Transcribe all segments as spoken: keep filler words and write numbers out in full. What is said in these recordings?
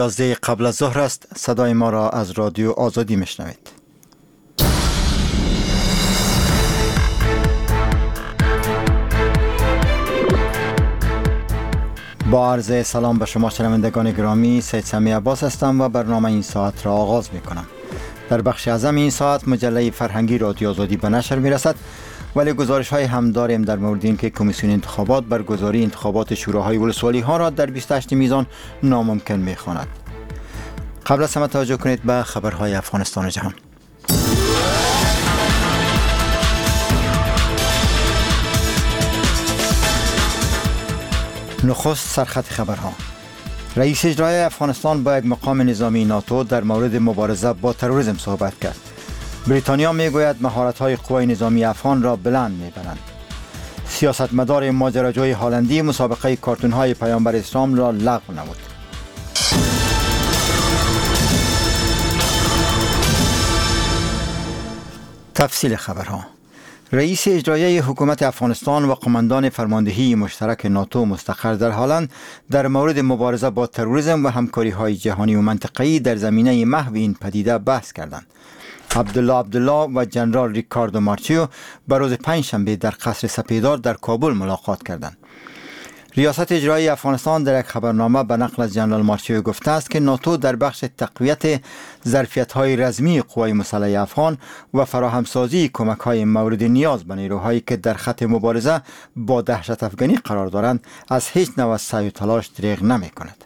یازده قبل از ظهر است. صدای ما را از رادیو آزادی میشنوید. با عرض سلام به شما شنوندگان گرامی، سید سمی عباس هستم و برنامه این ساعت را آغاز می کنم. در بخش اعظم این ساعت مجله فرهنگی رادیو آزادی به نشر می رسد، ولی گزارش های هم داریم در مورد اینکه کمیسیون انتخابات برگزاری انتخابات شوراهای ولسوالی ها را در بیست و هشت میزان ناممکن می خواند. قبل از همه توجه کنید به خبرهای افغانستان و جهان. نخست سرخط خبرها. رئیس اجرایی افغانستان با یک مقام نظامی ناتو در مورد مبارزه با تروریسم صحبت کرد. بریتانیا میگوید مهارت‌های قوای نظامی افغان را بلند می‌برند. سیاستمدار ماجراجوی هالندی مسابقه کارتون‌های پیامبر اسلام را لغو نمود. تفصیل خبرها. رئیس اجرایی حکومت افغانستان و قماندان فرماندهی مشترک ناتو مستقر در هالند در مورد مبارزه با تروریسم و همکاری‌های جهانی و منطقه‌ای در زمینه محو این پدیده بحث کردند. عبدالله عبدالله و جنرال ریکاردو مارچیو به روز پنجشنبه در قصر سپیدار در کابل ملاقات کردند. ریاست اجرایی افغانستان در یک خبرنامه به نقل از جنرال مارچیو گفته است که ناتو در بخش تقویت ظرفیت‌های رزمی قوای مسلح افغان و فراهمسازی کمک‌های مورد نیاز به نیروهایی که در خط مبارزه با دهشت افغانی قرار دارند از هیچ نوع سعی و تلاش دریغ نمی‌کند.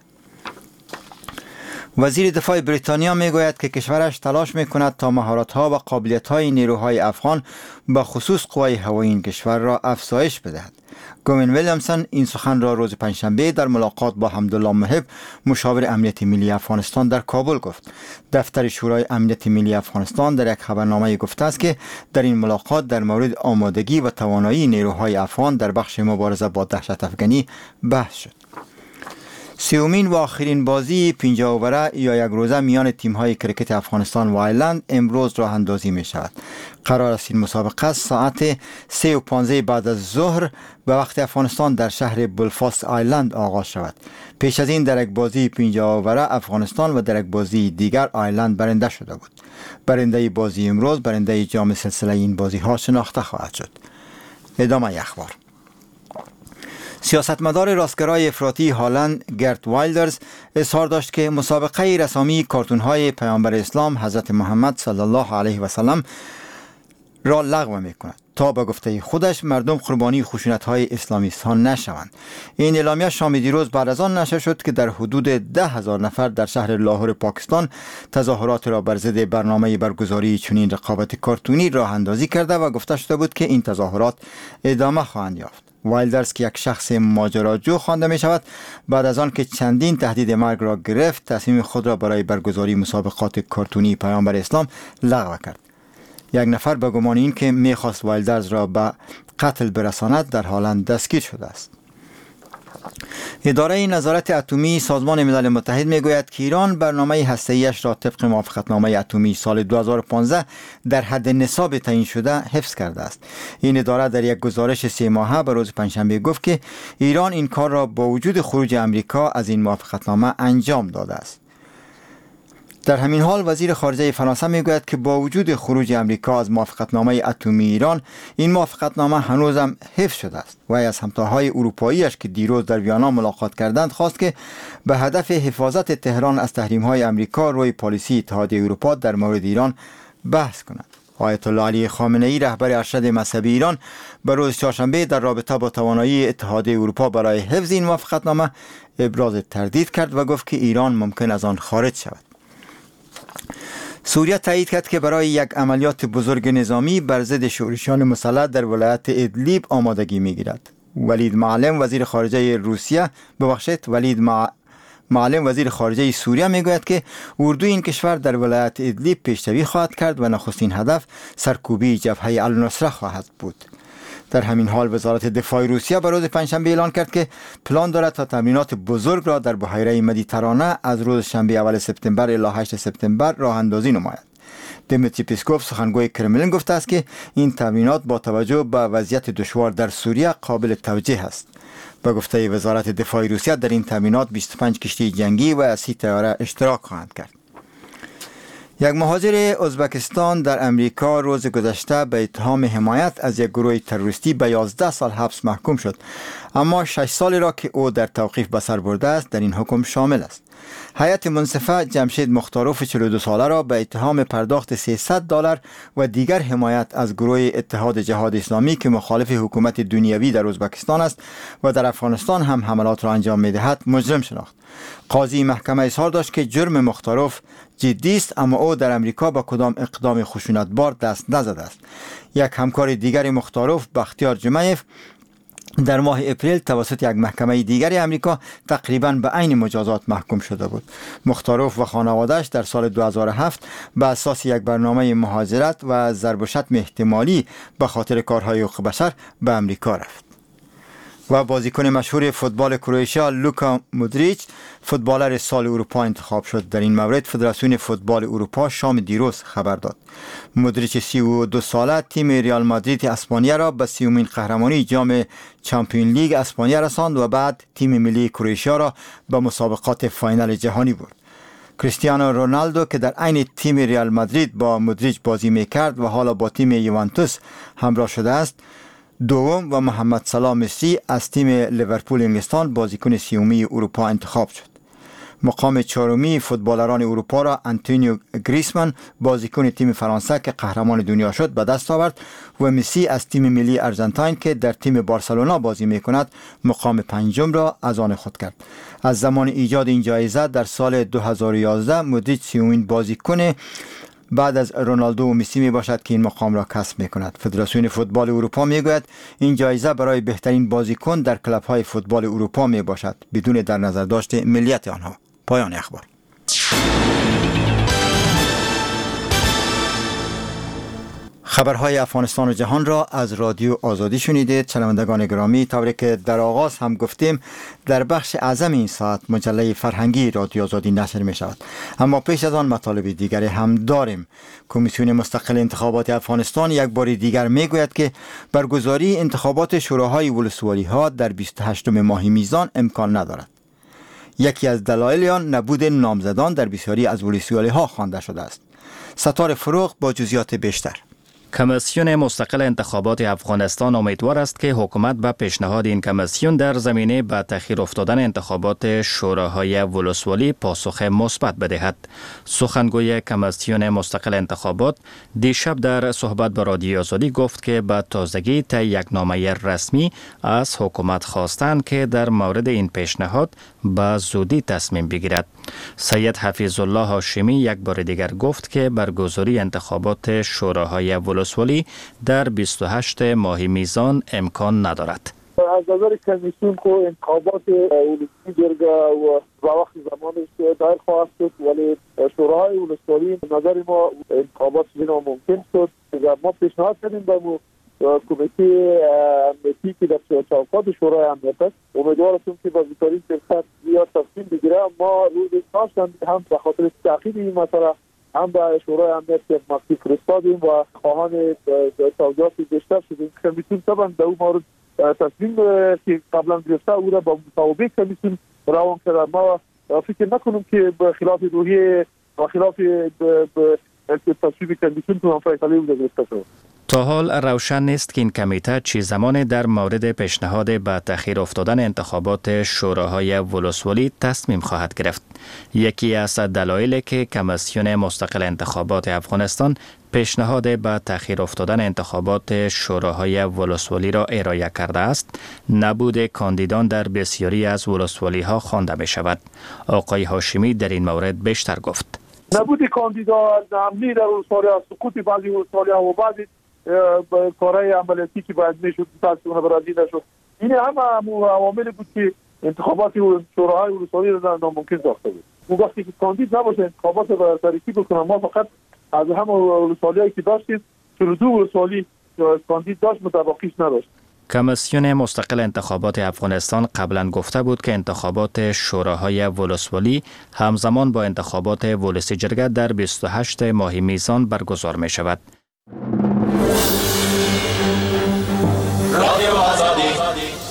وزیر دفاع بریتانیا میگوید که کشورش تلاش میکند تا مهارت‌ها و قابلیت‌های نیروهای افغان به خصوص قوای هوایی این کشور را افزایش بدهد. گوین ویلیامسون این سخن را روز پنجشنبه در ملاقات با حمدالله محب مشاور امنیت ملی افغانستان در کابل گفت. دفتر شورای امنیت ملی افغانستان در یک خبرنامه گفته است که در این ملاقات در مورد آمادگی و توانایی نیروهای افغان در بخش مبارزه با دهشت افغانی بحث شد. سیومین و آخرین بازی پنجاه اووره یا یک روزه میان تیم‌های کرکت افغانستان و آیرلند امروز راه اندازی می شود. قرار است این مسابقه ساعت سه و پانزده بعد از ظهر به وقت افغانستان در شهر بلفاست آیرلند آغاز شود. پیش از این در یک بازی پنجاه اووره افغانستان و در یک بازی دیگر آیرلند برنده شده بود. برنده بازی امروز برنده جام سلسله این بازی ها شناخته خواهد شد. ادامه اخبار. سیاستمدار راستگرای افراطی هالند گرت وایلدرز اظهار داشت که مسابقه رسامی کارتون‌های پیامبر اسلام حضرت محمد صلی الله علیه و سلم را لغو می‌کند تا به گفته خودش مردم قربانی خشونت‌های اسلامیست‌ها نشوند. این اعلامیه شام دیروز بعد از آن نشر شد که در حدود ده هزار نفر در شهر لاهور پاکستان تظاهرات را بر ضد برنامه برگزاری چنین رقابت کارتونی راه اندازی کرده و گفته شده بود که این تظاهرات ادامه خواهند یافت. وایلدرز که یک شخص ماجراجو خوانده می شود بعد از آن که چندین تهدید مرگ را گرفت تصمیم خود را برای برگزاری مسابقات کارتونی پیامبر اسلام لغو کرد. یک نفر به گمان این که می خواست وایلدرز را به قتل برساند در هالند دستگیر شده است. اداره نظارت اتمی سازمان ملل متحد میگوید که ایران برنامه هسته‌ایش را طبق موافقتنامه اتمی سال دو هزار و پانزده در حد نصاب تعیین شده حفظ کرده است. این اداره در یک گزارش سه ماهه به روز پنجشنبه گفت که ایران این کار را با وجود خروج امریکا از این موافقتنامه انجام داده است. در همین حال وزیر خارجه فرانسه میگوید که با وجود خروج امریکا از موافقتنامه اتمی ایران این موافقتنامه هنوزم حفظ شده است. وی از همتاهای اروپاییش که دیروز در ویانا ملاقات کردند خواست که به هدف حفاظت تهران از تحریم‌های امریکا روی پالیسی اتحادیه اروپا در مورد ایران بحث کنند. آیت الله علی خامنه‌ای رهبر ارشد مذهبی ایران به روز چهارشنبه در رابطه با توانایی اتحادیه اروپا برای حفظ این موافقتنامه ابراز تردید کرد و گفت که ایران ممکن از آن خارج شود. سوریه تایید کرد که برای یک عملیات بزرگ نظامی بر ضد شورشیان مسلح در ولایت ادلیب آمادگی می‌گیرد. ولید معلم وزیر خارجه روسیه ببخشید ولید مع... معلم وزیر خارجه سوریه میگوید که اردوی این کشور در ولایت ادلیب پیشروی خواهد کرد و نخستین هدف سرکوبی جبهه النصره خواهد بود. در همین حال وزارت دفاع روسیه به روز پنجشنبه اعلان کرد که پلان دارد تا تمرینات بزرگ را در بحیره مدیترانه از روز شنبه اول سپتامبر الی هشت سپتامبر راه اندازی نماید. دیمیتری پیسکوف سخنگوی کرملین گفته است که این تمرینات با توجه به وضعیت دشوار در سوریه قابل توجیه است. به گفته وزارت دفاع روسیه در این تامینات بیست و پنج کشتی جنگی و سی طیاره اشتراک خواهند کرد. یک مهاجر ازبکستان در امریکا روز گذشته به اتهام حمایت از یک گروه تروریستی به یازده سال حبس محکوم شد، اما شش سالی را که او در توقیف به سر برده است در این حکم شامل است. هیئت منصفه جمشید مختاروف چهل و دو ساله را به اتهام پرداخت سیصد دلار و دیگر حمایت از گروه اتحاد جهاد اسلامی که مخالف حکومت دنیوی در ازبکستان است و در افغانستان هم حملات را انجام می‌دهد مجرم شناخت. قاضی محکمه اظهار داشت که جرم مختاروف جدی است، اما او در امریکا با کدام اقدام خشونتبار دست نزده است. یک همکار دیگر مختاروف، بختیار جمعیف، در ماه اپریل توسط یک محکمه دیگر امریکا تقریباً به عین مجازات محکوم شده بود. مختاروف و خانواده‌اش در سال دو هزار و هفت به اساس یک برنامه مهاجرت و ضرب و شتم احتمالی به خاطر کارهای حقوق بشر به امریکا رفت. و بازیکن مشهور فوتبال کرواتیا لوکا مودریچ فوتبالر سال اروپا انتخاب شد. در این مورد فدراسیون فوتبال اروپا شام دیروز خبر داد. مودریچ سی و دو ساله تیم ریال مادرید اسپانیا را به سیومین قهرمانی جام چمپیون لیگ اسپانیا رساند و بعد تیم ملی کرواتیا را به مسابقات فاینال جهانی برد. کریستیانو رونالدو که در عین تیم ریال مادرید با مودریچ بازی میکرد و حالا با تیم یوونتوس همراه شده است دوم و محمد صلاح مصری از تیم لیورپول انگلستان بازیکن سیومی اروپا انتخاب شد. مقام چهارمی فوتبالران اروپا را آنتونیو گریزمان بازیکن تیم فرانسه که قهرمان دنیا شد به دست آورد و مسی از تیم ملی آرژانتین که در تیم بارسلونا بازی میکند مقام پنجم را از آن خود کرد. از زمان ایجاد این جایزه در سال دو هزار و یازده مودریچ سیومین بازیکن بعد از رونالدو و مسی می باشد که این مقام را کسب می کند. فدراسیون فوتبال اروپا می گوید این جایزه برای بهترین بازیکن در کلب های فوتبال اروپا می باشد بدون در نظر داشت ملیت آنها. پایان اخبار. خبرهای افغانستان و جهان را از رادیو آزادی شنیدید. شنوندگان گرامی، طوری که در آغاز هم گفتیم در بخش اعظم این ساعت مجله فرهنگی رادیو آزادی نشر می شود، اما پیش از آن مطالب دیگری هم داریم. کمیسیون مستقل انتخابات افغانستان یک بار دیگر می گوید که برگزاری انتخابات شوراهای ولسوالی ها در بیست و هشتم ماه میزان امکان ندارد. یکی از دلایل آن نبود نامزدان در بسیاری از ولسوالی ها خوانده شده است. ستار فروغ با جزئیات بیشتر. کمیسیون مستقل انتخابات افغانستان امیدوار است که حکومت به پیشنهاد این کمیسیون در زمینه به تأخیر افتادن انتخابات شوراهای ولسوالی پاسخ مثبت بدهد. سخنگوی کمیسیون مستقل انتخابات دیشب در صحبت با رادیو آزادی گفت که به تازگی طی یک نامه رسمی از حکومت خواستند که در مورد این پیشنهاد به زودی تصمیم بگیرد. سید حفیظ الله هاشمی یک بار دیگر گفت که برگزاری انتخابات شوراهای ولسوالی در بیست و هشتم ماه میزان امکان ندارد. از نظر کمیسیون کو انتخابات ولسوالی جرگه و وقت زمانش دایر خواهد شد، ولی شوراهای ولسوالی نظر ما انتخابات بنا ممکن شد. ما پیشنهاد کردیم به کمیته امنیتی که در چوکات شورای امنیت است، امیدوار هستیم که با بیشترین فرصت زیاد تصمیم بگیره. ما روز داشتیم هم به خاطر تأخیر این مسئله هم به شورای امنیت مکتوب فرستادیم و خواهان توضیحات بیشتر شدیم. کمیسیون طبعا در اون مورد تصمیم که قبلا گرفته او را با مطابق کمیسیون روان کرده. ما فکر نکنیم که به خلاف روحیه و خلاف تصمیم کمیسیون تو فیصله او گرفته شد. تا حال روشن نیست که این کمیته چه زمان در مورد پیشنهاد به تأخیر افتادن انتخابات شوراهای ولسوالی تصمیم خواهد گرفت. یکی از دلایلی که کمیسیون مستقل انتخابات افغانستان پیشنهاد به تأخیر افتادن انتخابات شوراهای ولسوالی را ارائه کرده است، نبود کاندیدان در بسیاری از ولسوالی ها خوانده می شود. آقای هاشمی در این مورد بیشتر گفت. نبود کاندیدا، نامزدی در ولسوالی ها، سقوط بعضی ولسوالی ها و بعضی کارهای عملیاتی که باید میشد تاسیسونه برازی نشد. این همه عوامل بود که انتخابات شوراهای ولسوالی را ناممکن ساخته بود. و وقتی که کاندید نباشه انتخابات را تاریکی بکنه. ما فقط از همه ولسوالیایی که داشتیم چهل و دو ولسوالی کاندید داشت، متبقیش نداشت. کمیسیون مستقل انتخابات افغانستان قبلا گفته بود که انتخابات شوراهای ولسوالی همزمان با انتخابات ولسی جرگه در بیست و هشتم ماه میزان برگزار می شود. رادیو آزادی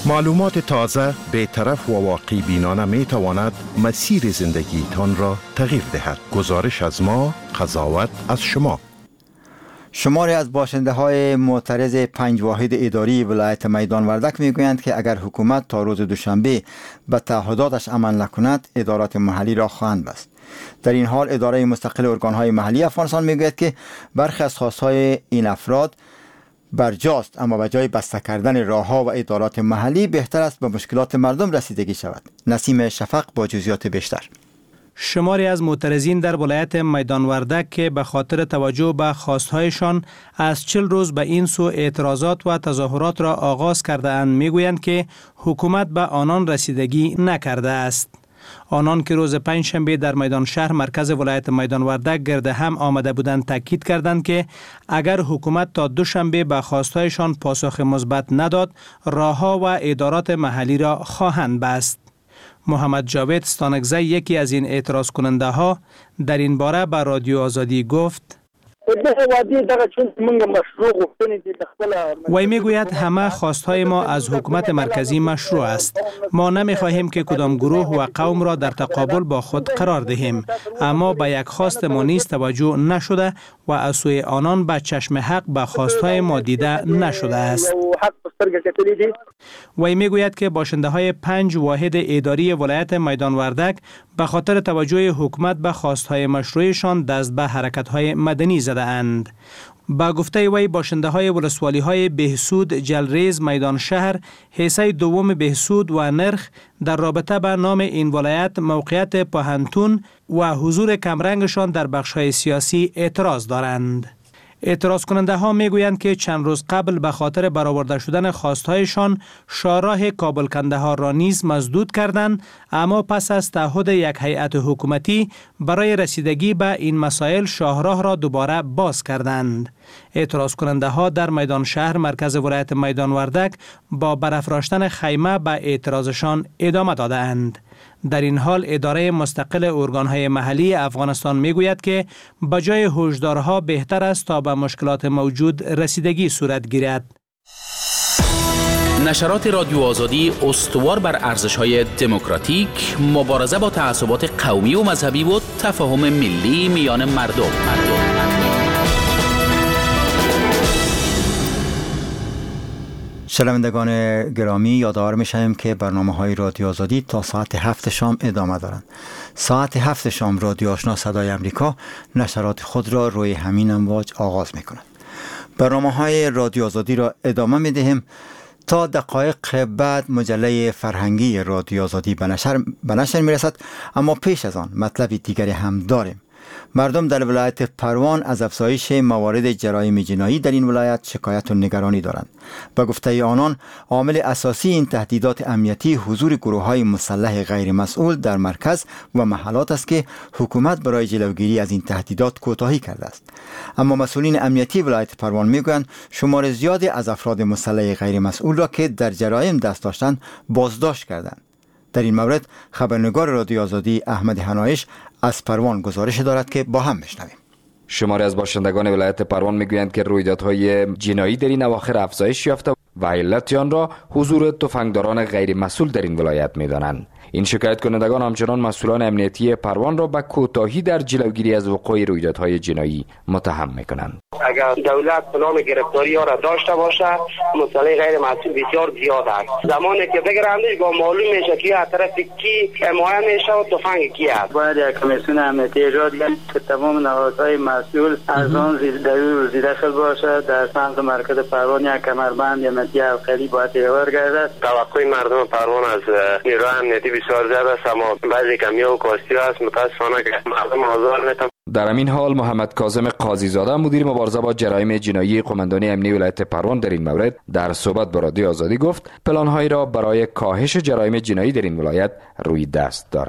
معلومات تازه، بی‌طرف و واقعی بینانه می تواند مسیر زندگیتان را تغییر دهد. گزارش از ما، قضاوت از شما. شماری از باشنده های معترض پنج واحد اداری ولایت میدان وردک میگویند که اگر حکومت تا روز دوشنبه به تعهداتش عمل نکند، ادارات محلی را خواهند بست. در این حال اداره مستقل ارگانهای محلی افغانستان میگوید که برخی از خواستهای این افراد برجاست، اما به جای بسته کردن راهها و ادارات محلی بهتر است به مشکلات مردم رسیدگی شود. نسیم شفق با جزئیات بیشتر. شماری از معترضین در ولایت میدان وردک که به خاطر توجه به خواستهایشان از چل روز به این سو اعتراضات و تظاهرات را آغاز کرده اند میگویند که حکومت به آنان رسیدگی نکرده است. آنان که روز پنج شنبه در میدان شهر مرکز ولایت میدان وردک گرد هم آمده بودند تاکید کردند که اگر حکومت تا دوشنبه به خواستهایشان پاسخ مثبت نداد، راهها و ادارات محلی را خواهند بست. محمد جاوید ستانکزی یکی از این اعتراض کننده ها در این باره به رادیو آزادی گفت: وی میگوید همه خواستهای ما از حکومت مرکزی مشروع است. ما نمیخواهیم که کدام گروه و قوم را در تقابل با خود قرار دهیم، اما به یک خواست ما نیز توجه نشده و از سوی آنان به چشم حق به خواستهای ما دیده نشده است. وی میگوید که باشنده های پنج واحد اداری ولایت میدان وردک به خاطر توجه حکومت به خواستهای مشروعشان دست به حرکت‌های مدنی زده اند. با گفته وی باشنده های ولسوالی های بهسود، جلریز، میدان شهر، حیصه دوم بهسود و نرخ در رابطه به نام این ولایت، موقعیت پاهنتون و حضور کمرنگشان در بخش‌های سیاسی اعتراض دارند. اعتراض کننده ها می گویند که چند روز قبل به خاطر برآورده شدن خواستهایشان شاهراه کابل کندهار را نیز مسدود کردند، اما پس از تعهد یک هیئت حکومتی برای رسیدگی به این مسائل شاهراه را دوباره باز کردند. اعتراض کننده ها در میدان شهر مرکز ولایت میدان وردک با برافراشتن خیمه به اعتراضشان ادامه دادند. در این حال اداره مستقل ارگانهای محلی افغانستان میگوید که بجای هشدارها بهتر است تا به مشکلات موجود رسیدگی صورت گیرد. نشرات رادیو آزادی استوار بر ارزش‌های دموکراتیک، مبارزه با تعصبات قومی و مذهبی و تفاهم ملی میان مردم. مردم. شنوندگان گرامی، یادآور می‌شویم که برنامه‌های رادیو آزادی تا ساعت هفت شام ادامه دارند. ساعت هفت شام رادیو آشنا صدای امریکا نشرات خود را روی همین امواج آغاز می‌کند. برنامه‌های رادیو آزادی را ادامه می‌دهیم. تا دقایق بعد مجله فرهنگی رادیو آزادی به نشر به نشر می‌رسد، اما پیش از آن مطلب دیگری هم داریم. مردم در ولایت پروان از افزایش موارد جرایم جنایی در این ولایت شکایت و نگرانی دارند. به گفته آنان عامل اساسی این تهدیدات امنیتی حضور گروه‌های مسلح غیر مسئول در مرکز و محلات است که حکومت برای جلوگیری از این تهدیدات کوتاهی کرده است. اما مسئولین امنیتی ولایت پروان میگویند شمار زیادی از افراد مسلح غیر مسئول را که در جرایم دست داشتند بازداشت کردند. در این مورد خبرنگار رادیو آزادی احمد حنایش از پروان گزارش دارد که با هم بشنویم. شماری از باشندگان ولایت پروان میگویند که رویدادهای جنایی در این اواخر افزایش یافته و علت آن را حضور تفنگداران غیر مسئول در این ولایت میدانند. این شکایت کنندگان همچنان مسئولان امنیتی پروان را به کوتاهی در جلوگیری از وقوع رویدادهای جنایی متهم میکنند. اگر دولت پلان گرفتاری ها را داشته باشه، مسئله غیر مسئول بسیار زیاد است. زمانی که بگیرندش با معلوم میشه که از طرف کی حمایت میشه و تفنگ کی است. باید یک کمیسیون امنیتی ایجاد کنیم که تمام نهادهای مسئول از آن زیر دخل باشه. در سمت مرکز پروان یک کمربند امنیتی حلقه‌ای باید ایجاد گردد. توقع مردم پروان از نیروی امنیتی بسیار زیاد است، اما بعضی کمی و کاستی است. متاسفانه که مردم آزار میتونن. در همین حال محمد کاظم قاضی زاده مدیر مبارزه با جرایم جنایی قماندانی امنی ولایت پروان در این مورد در صحبت با رادیو آزادی گفت پلان‌هایی را برای کاهش جرایم جنایی در این ولایت روی دست دارند.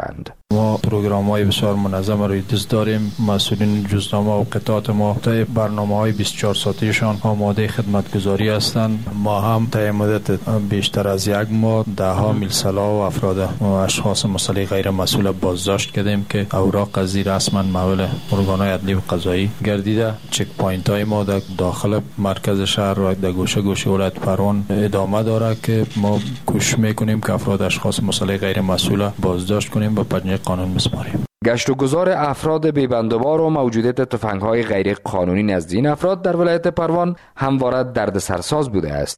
ما پروگرام های بسیار منظم روی دست داریم. مسئولین جزنامه و قطعات ما طی برنامه های بیست و چهار ساعتیشان آماده خدمتگزاری هستند. ما هم طی مدت بیشتر از یک ماه ده ها میل سلاح و افراد و اشخاص مسئله غیر مسئول بازداشت کردیم که اوراق از زیر رسما محول ارگان‌های عدلی و قضایی گردیده. چک پوینت های ما در داخل مرکز شهر و در گوشه گوشه ولایت پروان ادامه داره که ما کوشش میکنیم که افراد اشخاص مسئله غیر مسئول بازداشت کنیم و پنجه قانون بسپاریم. گشت و گذار افراد بی‌بندوبار و موجودیت تفنگ‌های غیر قانونی نزد این افراد در ولایت پروان همواره دردسرساز بوده است.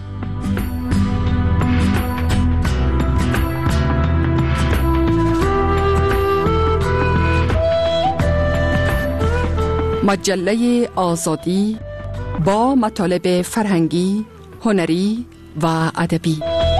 مجله آزادی با مطالب فرهنگی، هنری و ادبی.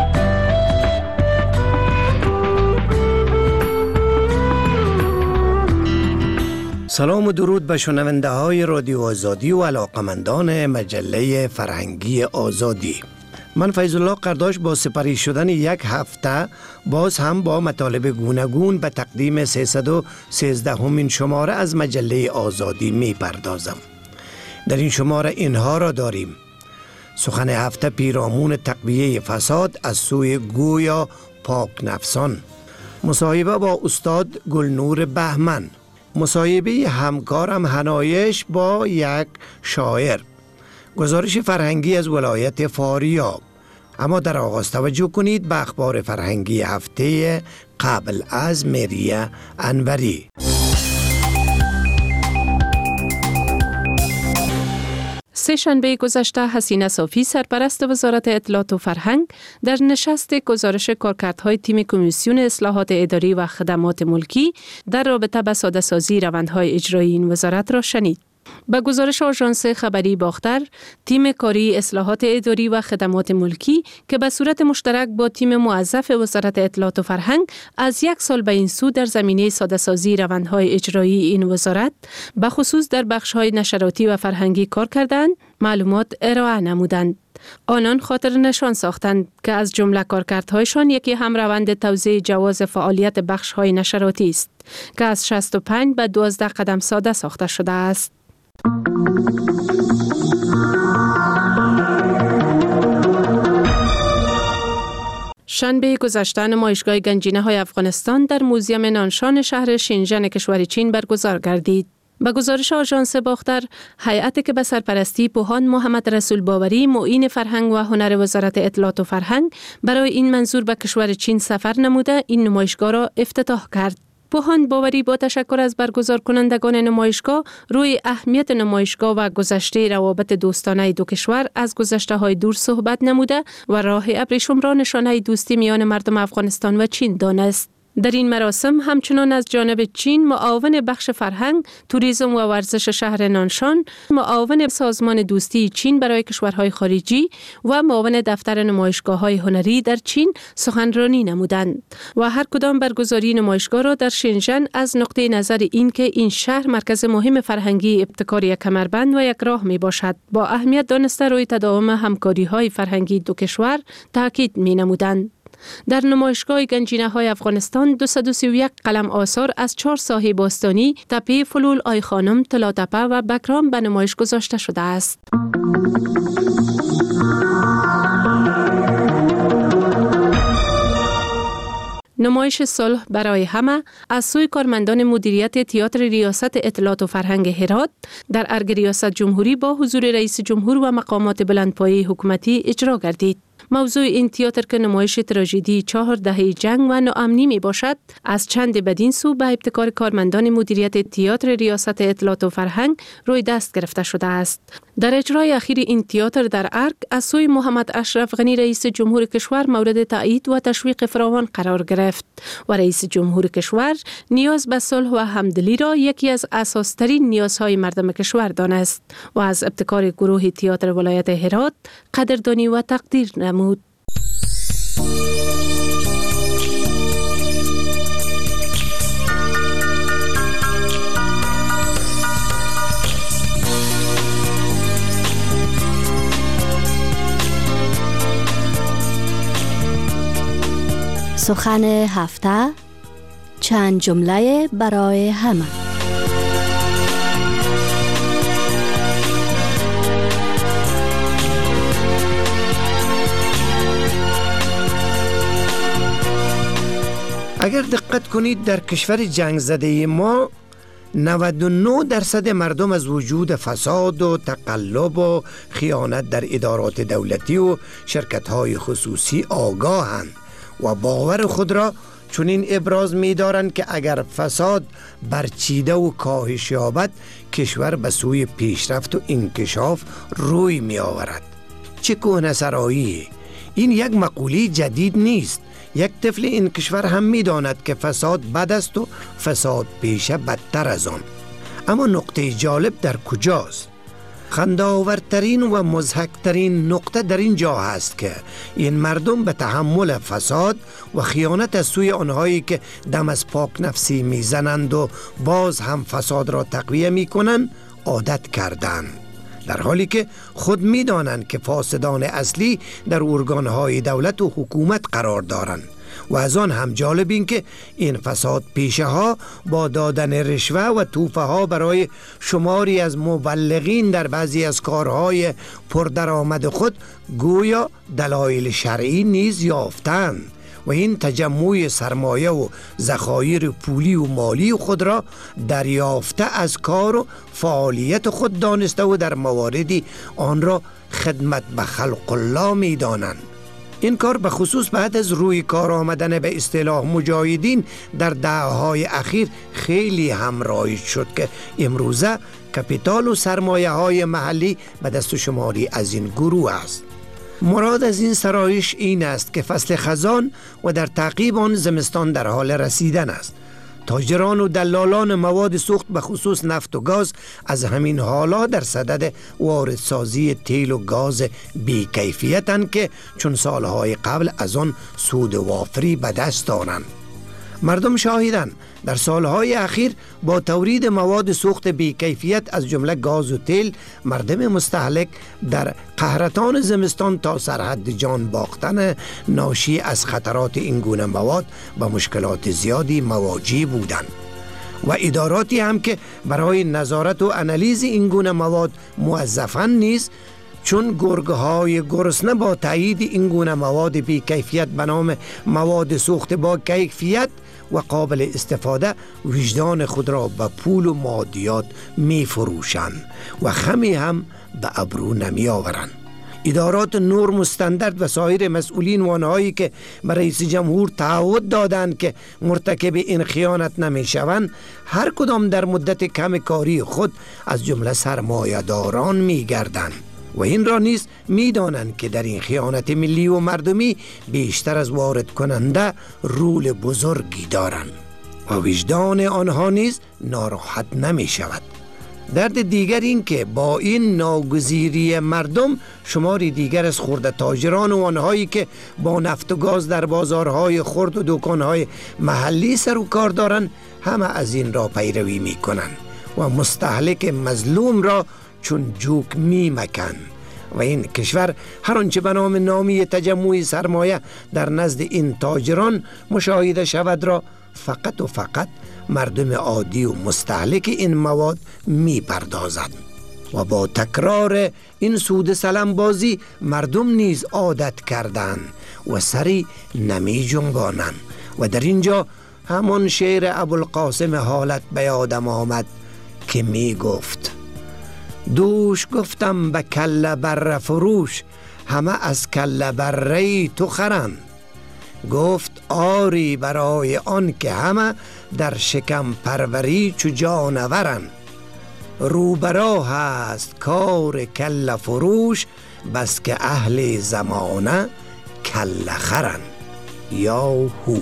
سلام و درود به شنونده های رادیو آزادی و علاقمندان مجله فرهنگی آزادی. من فیض الله قرداش با سپری شدن یک هفته باز هم با مطالب گوناگون به تقدیم سیصد و سیزده همین شماره از مجله آزادی می پردازم. در این شماره اینها را داریم: سخن هفته پیرامون تقویه فساد از سوی گویا پاک نفسان، مصاحبه با استاد گلنور بهمن، مصاحبه همکارم هنایش با یک شاعر، گزارش فرهنگی از ولایت فاریاب. اما در آغاز توجه کنید به اخبار فرهنگی هفته قبل از مریه انوری. سه شنبه گذشته حسینه صافی سرپرست وزارت اطلاعات و فرهنگ در نشست گزارش کارکردهای تیم کمیسیون اصلاحات اداری و خدمات ملکی در رابطه با ساده‌سازی روندهای اجرایی این وزارت را شنید. به گزارش آژانس خبری باختر، تیم کاری اصلاحات اداری و خدمات ملکی که به صورت مشترک با تیم موظف وزارت اطلاعات و فرهنگ از یک سال به این سو در زمینه ساده‌سازی روندهای اجرایی این وزارت به خصوص در بخش‌های نشراتی و فرهنگی کار کردند، معلومات ارائه نمودند. آنان خاطر نشان ساختند که از جمله کارکردهایشان یکی هم روند توزیع جواز فعالیت بخش‌های نشراتی است که از شصت و پنج به دوازده قدم ساده ساخته شده است. شنبه گذشته نمایشگاه گنجینه های افغانستان در موزیم نانشان شهر شینژن کشور چین برگزار گردید. به گزارش آژانس باختر، هیئتی که به سرپرستی پوهان محمد رسول باوری معین فرهنگ و هنر وزارت اطلاعات و فرهنگ برای این منظور به کشور چین سفر نموده این نمایشگاه را افتتاح کرد. پوهان باوری با تشکر از برگزار کنندگان نمایشگاه روی اهمیت نمایشگاه و گذشته روابط دوستانه دو کشور از گذشته های دور صحبت نموده و راه ابریشم را نشانه دوستی میان مردم افغانستان و چین دانست. در این مراسم همچنان از جانب چین معاون بخش فرهنگ، توریسم و ورزش شهر نانشان، معاون سازمان دوستی چین برای کشورهای خارجی و معاون دفتر نمایشگاه‌های هنری در چین سخنرانی نمودند و هر کدام برگزاری نمایشگاه را در شینژن از نقطه نظر این که این شهر مرکز مهم فرهنگی ابتکاری کمربند و یک راه می باشد با اهمیت دانسته روی تداوم همکاری‌های فرهنگی دو کشور تاکید می نمودند. در نمایشگاه گنجینه های افغانستان دویست و سی و یک قلم آثار از چهار ساحه باستانی، تپه فلول آی خانم، طلاتپه و بکرام به نمایش گذاشته شده است. نمایش صلح برای همه از سوی کارمندان مدیریت تئاتر ریاست اطلاعات و فرهنگ هرات در ارگ ریاست جمهوری با حضور رئیس جمهور و مقامات بلندپایه حکومتی اجرا گردید. موضوع این تئاتر که نمایش تراژدی چهار دهه جنگ و ناامنی می باشد، از چند بدین سو به ابتکار کارمندان مدیریت تئاتر ریاست اطلاعات و فرهنگ روی دست گرفته شده است. در اجرای اخیر این تئاتر در ارگ از سوی محمد اشرف غنی رئیس جمهور کشور مورد تایید و تشویق فراوان قرار گرفت و رئیس جمهور کشور نیاز به صلح و همدلی را یکی از اساس‌ترین نیازهای مردم کشور دانست و از ابتکار گروه تئاتر ولایت هرات قدردانی و تقدیر نمود. سخن هفته چند جمله برای همه. اگر دقت کنید در کشور جنگ زده ما نود و نه درصد مردم از وجود فساد و تقلب و خیانت در ادارات دولتی و شرکت‌های خصوصی آگاهند و باور خود را چنین ابراز می دارند که اگر فساد برچیده و کاهش یابد کشور به سوی پیشرفت و انکشاف روی می آورد. چه کهنه‌سرایی! این یک مقوله جدید نیست. یک طفل این کشور هم می داند که فساد بد است و فساد پیشه بدتر از آن. اما نقطه جالب در کجاست؟ خنده‌آورترین و مضحک‌ترین نقطه در این جا هست که این مردم به تحمل فساد و خیانت از سوی آنهایی که دم از پاک نفسی می زنند و باز هم فساد را تقویه می کنند عادت کردند، در حالی که خود می دانند که فاسدان اصلی در ارگانهای دولت و حکومت قرار دارند. و از آن هم جالب این که این فساد پیشه ها با دادن رشوه و توفه ها برای شماری از مبلغین در بعضی از کارهای پردرآمد خود گویا دلایل شرعی نیز یافتند و این تجمع سرمایه و ذخایر پولی و مالی خود را دریافته از کار و فعالیت خود دانسته و در مواردی آن را خدمت به خلق الله می دانند. این کار به خصوص بعد از روی کار آمدن به اصطلاح مجاهدین در دهه‌های اخیر خیلی هم رایج شد که امروزه کپیتال و سرمایه های محلی به دست شماری از این گروه است. مراد از این سرایش این است که فصل خزان و در تعقیب آن زمستان در حال رسیدن است. تاجران و دلالان مواد سوخت به خصوص نفت و گاز از همین حالا در صدد واردسازی تیل و گاز بی کیفیتند که چون سالهای قبل از آن سود وافری به دست دارند. مردم شاهدند در سالهای اخیر با تولید مواد سوخت بی کیفیت از جمله گاز و تیل مردم مستهلک در قحطان زمستان تا سرحد جان باختن ناشی از خطرات این گونه مواد با مشکلات زیادی مواجه بودند و اداراتی هم که برای نظارت و انالیز این گونه مواد موظفند نیز چون گرگهای گرسنه با تایید این گونه مواد بی کیفیت به نام مواد سوخت با کیفیت و قابل استفاده وجدان خود را به پول و مادیات می فروشند و خمی هم به ابرو نمی آورند. ادارات نرم و استاندارد و سایر مسئولین و آنهایی که به رئیس جمهور تعهد دادند که مرتکب این خیانت نمی شوند هر کدام در مدت کم کاری خود از جمله سرمایه‌داران می گردند و این را نیز می دانند که در این خیانت ملی و مردمی بیشتر از وارد کننده رول بزرگی دارند و وجدان آنها نیز ناراحت نمی شود. درد دیگر این که با این ناگزیری مردم شماری دیگر از خرده تاجران و آنهایی که با نفت و گاز در بازارهای خرد و دکانهای محلی سر و کار دارند همه از این را پیروی می کنند و مستهلک مظلوم را چون جوک می مکن و این کشور هر آنچه به نام نامی تجمع سرمایه در نزد این تاجران مشاهده شود را فقط و فقط مردم عادی و مستهلک این مواد می پردازد و با تکرار این سود سلم بازی مردم نیز عادت کردند و سری نمی جنبانند و در اینجا همان شعر ابوالقاسم حالت به یادم آمد که می گفت دوش گفتم به کله بره فروش همه از کله بره تو خرند. گفت آری برای آن که همه در شکم پروری چو جانورند. روبرا هست کار کله فروش بس که اهل زمانه کله خرند. یا هو.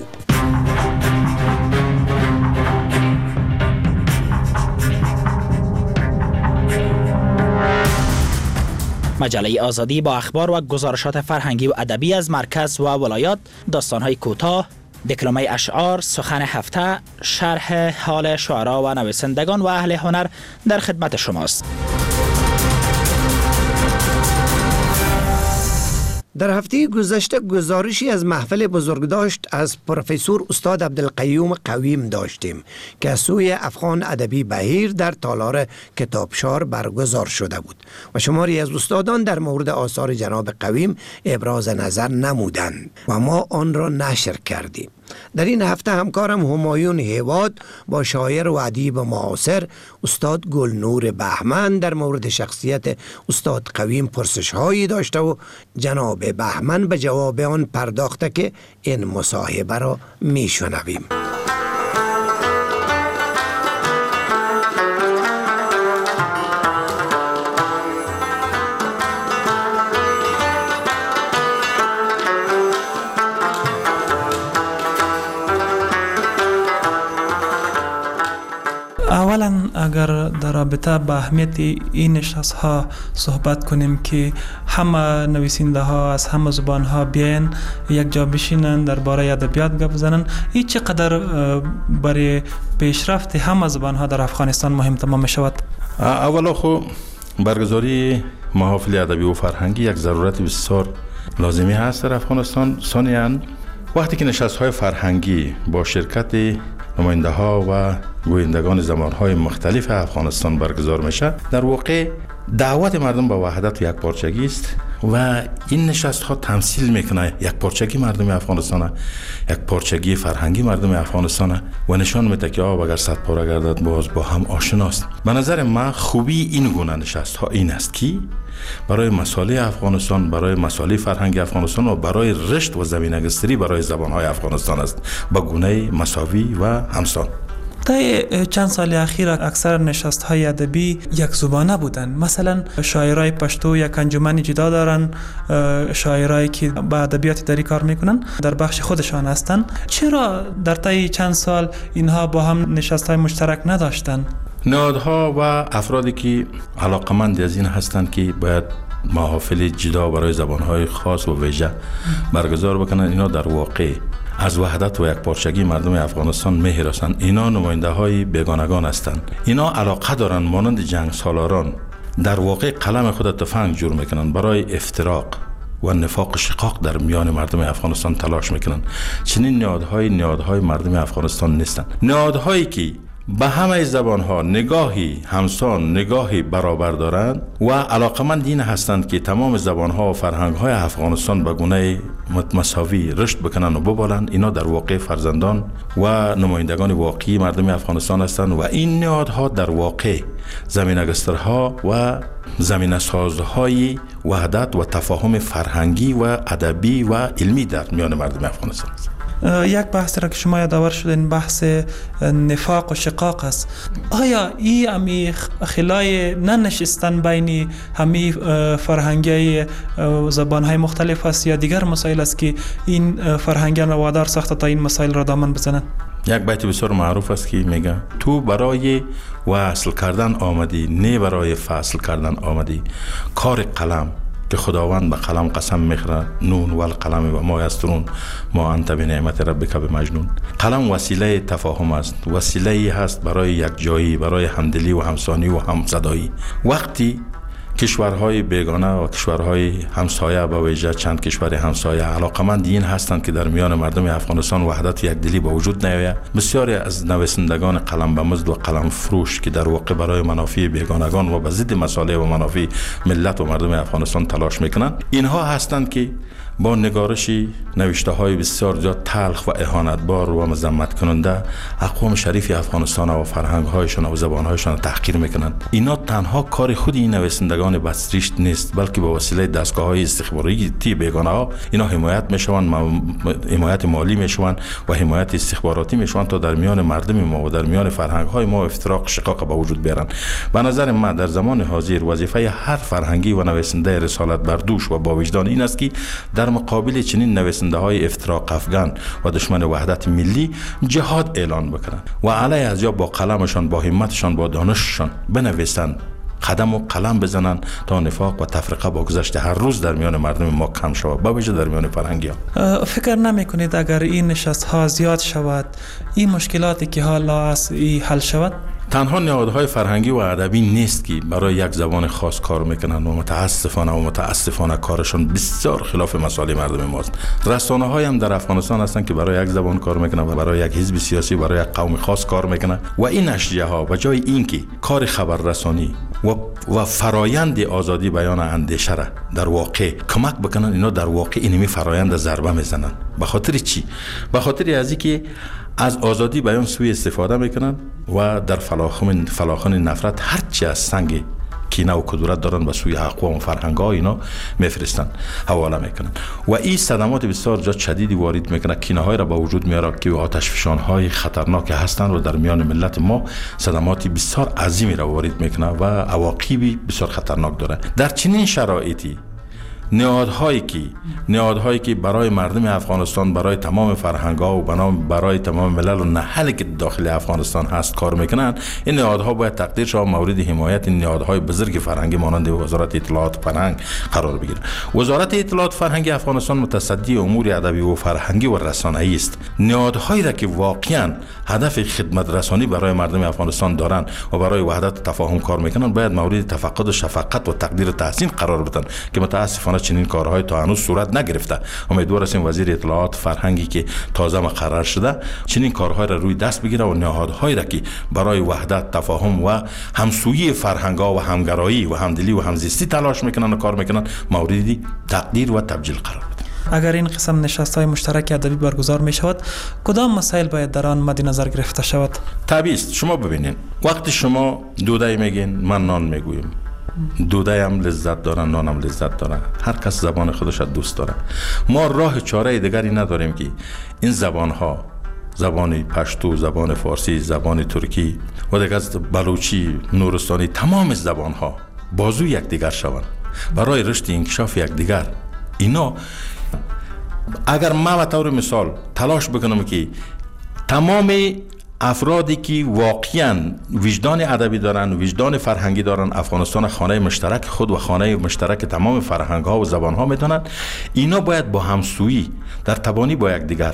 مجله آزادی با اخبار و گزارشات فرهنگی و ادبی از مرکز و ولایات، داستان‌های کوتاه، دکلمه اشعار، سخن هفته، شرح حال شعرا و نویسندگان و اهل هنر در خدمت شماست. در هفته گذشته گزارشی از محفل بزرگداشت از پروفسور استاد عبدالقیوم قویم داشتیم که از سوی افغان ادبی بهیر در تالار کتابشار برگزار شده بود و شماری از استادان در مورد آثار جناب قویم ابراز نظر نمودند و ما آن را نشر کردیم. در این هفته همکارم همایون هیواد با شاعر و ادیب معاصر استاد گلنور بهمن در مورد شخصیت استاد قویم پرسش هایی داشته و جناب بهمن به جواب آن پرداخته که این مصاحبه را می شنویم. اولا اگر در رابطه با اهمیت این نشست ها صحبت کنیم که همه نویسنده ها از همه زبان ها بیاین یک جا بشینن درباره ادبیات گپ بزنن، این چقدر برای پیشرفت همه زبان ها در افغانستان مهم تمام شود؟ اولا خو برگزاری محافل ادبی و فرهنگی یک ضرورت بسیار لازمی هست در افغانستان. ثانیاً وقتی که نشست های فرهنگی با شرکت نماینده ها و گویندگان زبان‌های مختلف افغانستان برگزار میشه، در واقع دعوت مردم به وحدت و یکپارچگی است و این نشست ها تمثیل میکنه یک پارچگی مردم افغانستان، یک پارچگی فرهنگی مردم افغانستان و نشان میده که آب اگر صد پاره گردد باز با هم آشناست. به نظر من خوبی این گونه نشست ها این است که برای مسائل افغانستان، برای مسائل فرهنگ افغانستان و برای رشد و زمینه‌گستری برای زبان‌های افغانستان است با گونه مساوی و همسان. طی چند سال اخیر اکثر نشست های ادبی یک زبانه بودن. مثلا شاعرای پشتو یک انجمن جدا دارن، شاعرایی که با ادبیات دری کار میکنن در بخش خودشان هستن. چرا در طی چند سال اینها با هم نشست های مشترک نداشتن؟ نهادها و افرادی که علاقمند از این هستند که باید محافل جدا برای زبانهای خاص و ویژه برگزار بکنن، اینا در واقع از وحدت و یکپارچگی مردم افغانستان می‌هراسند. اینا نماینده های بیگانگان هستند. اینا علاقه دارند مانند جنگ سالاران در واقع قلم خود تفنگ جور میکنن برای افتراق و نفاق و شقاق در میان مردم افغانستان تلاش میکنن. چنین نهادهای نهادهای مردم افغانستان نیستند. نهادهایی که به همه زبانها نگاهی همسان، نگاهی برابر دارند و علاقمند این هستند که تمام زبانها و فرهنگهای افغانستان به گونه مساوی رشد بکنن و ببالند، اینا در واقع فرزندان و نمایندگان واقعی مردم افغانستان هستند و این نهادها در واقع زمینه‌گسترها و زمینه‌سازهای وحدت و تفاهم فرهنگی و ادبی و علمی در میان مردم افغانستان است. یک بحث را که شما یادآور شد این بحث نفاق و شقاق است. آیا این همی خلای ننشستن بین همی فرهنگی زبانهای مختلف است یا دیگر مسائل است که این فرهنگیان را وادار ساخته تا این مسائل را دامن بزنند؟ یک بیت بسیار معروف است که میگه تو برای وصل کردن آمدی، نه برای فصل کردن آمدی. کار قلم که خداوند به قلم قسم میخوره، نون و القلم و ما یسطرون ما انت بنعمت ربک بمجنون. قلم وسیله تفاهم است، وسیله ای هست برای یک جایی، برای همدلی و همسانی و همصدایی. وقتی کشورهای بیگانه و کشورهای همسایه به ویژه چند کشور همسایه علاقمند این هستند که در میان مردم افغانستان وحدت یک دلی به وجود نیاید، بسیاری از نویسندگان قلم به مزد و قلم فروش که در واقع برای منافع بیگانگان و به ضد مصالح و منافع ملت و مردم افغانستان تلاش میکنند، اینها هستند که با نگارشی نوشته های بسیار زیاد تلخ و اهانتبار و مذمت کننده اقوام شریف افغانستان و فرهنگ هایشان و زبان هایشان تحقیر میکنند. اینا تنها کار خود این نویسندگان بسریشت نیست، بلکه با وسیله دستگاه های استخباراتی بیگانه ها اینا حمایت میشوند، حمایت مالی میشوند و حمایت استخباراتی میشوند تا در میان مردم ما و در میان فرهنگ های ما افتراق شقاق به وجود بیارن. به نظر من در زمان حاضر وظیفه هر فرهنگی و نویسنده رسالت بر دوش و با وجدان این است که در مقابل چنین نویسنده های افتراق افغان و دشمن وحدت ملی جهاد اعلان بکنند و علیه از یا با قلمشان، با همتشان، با دانششان بنویسند، قدم و قلم بزنند تا نفاق و تفرقه با گذشت هر روز در میان مردم ما کم شود، با وجه در میان فرهنگی ها. فکر نمی کنید اگر این نشست ها زیاد شود این مشکلاتی که حالا است ای حل شود؟ تنها نهادهای فرهنگی و ادبی نیست که برای یک زبان خاص کار میکنن و متاسفانه و متاسفانه کارشون بسیار خلاف مصالح مردم ماست. رسانه های هم در افغانستان هستن که برای یک زبان کار میکنن و برای یک حزب سیاسی، برای یک قوم خاص کار میکنن و این اشیاء ها به جای اینکه کار خبررسانی و و فرایند آزادی بیان اندیشه را در واقع کمک بکنن، اینا در واقع اینمی فرایند ضربه میزنن. به خاطر چی؟ به خاطر از اینکه از آزادی بیان سوی استفاده میکنن و در فلاخن فلاخن نفرت هرچی از سنگ کینه و کدورت دارن به سوی اقوام و فرهنگ ها اینا میفرستن، حواله میکنن و این صدمات بسیار جا شدیدی وارد میکنه، کینه های را به وجود میاره که آتش فشان های خطرناک هستند و در میان ملت ما صدماتی بسیار عظیمی را وارد میکنه و عواقبی بسیار خطرناک داره. در چنین شرایطی نهادهایی که نهادهایی که برای مردم افغانستان، برای تمام فرهنگ‌ها و بنام برای تمام ملل و نهلی که داخل افغانستان هست کار میکنن، این نهادها باید تقدیر شود مورد حمایت نهادهای بزرگ فرهنگی مانند وزارت اطلاعات فرهنگ قرار بگیرد. وزارت اطلاعات فرهنگی افغانستان متصدی امور ادبی و فرهنگی و رسانه‌ای است. نهادهایی را که واقعاً هدف خدمت رسانی برای مردم افغانستان دارند و برای وحدت و تفاهم کار میکنن باید مورد تفقد و شفقت و تقدیر و تحسین قرار بدن که متاسفانه چنین کارهای تا هنوز صورت نگرفته. امیدوار هستیم وزیر اطلاعات فرهنگی که تازه مقرر شده چنین کارهای را روی دست بگیره و نهادهایی را که برای وحدت، تفاهم و همسویی فرهنگ‌ها و همگرایی و همدلی و همزیستی تلاش میکنن و کار میکنن مورد تقدیر و تبجیل قرار بده. اگر این قسم نشست‌های مشترک ادبی برگزار می شود، کدام مسائل باید در آن مد نظر گرفته شود؟ طبیعی است. شما ببینید وقتی شما دوده میگین، من نان میگویم، دوده هم لذت دارن، نان هم لذت دارن، هر کس زبان خودش دوست داره. ما راه چاره دیگری نداریم که این زبان ها، زبان پشتو، زبان فارسی، زبان ترکی و دیگر بلوچی، نورستانی، تمام زبان ها بازو یکدیگر شوند برای رشد انکشاف یکدیگر. اینا اگر ما به طور مثال تلاش بکنم که تمام افرادی که واقعاً وجدان ادبی دارن، وجدان فرهنگی دارن، افغانستان خانه مشترک خود و خانه مشترک تمام فرهنگ ها و زبان ها میدونن، اینا باید با همسویی در تبانی با یکدیگر،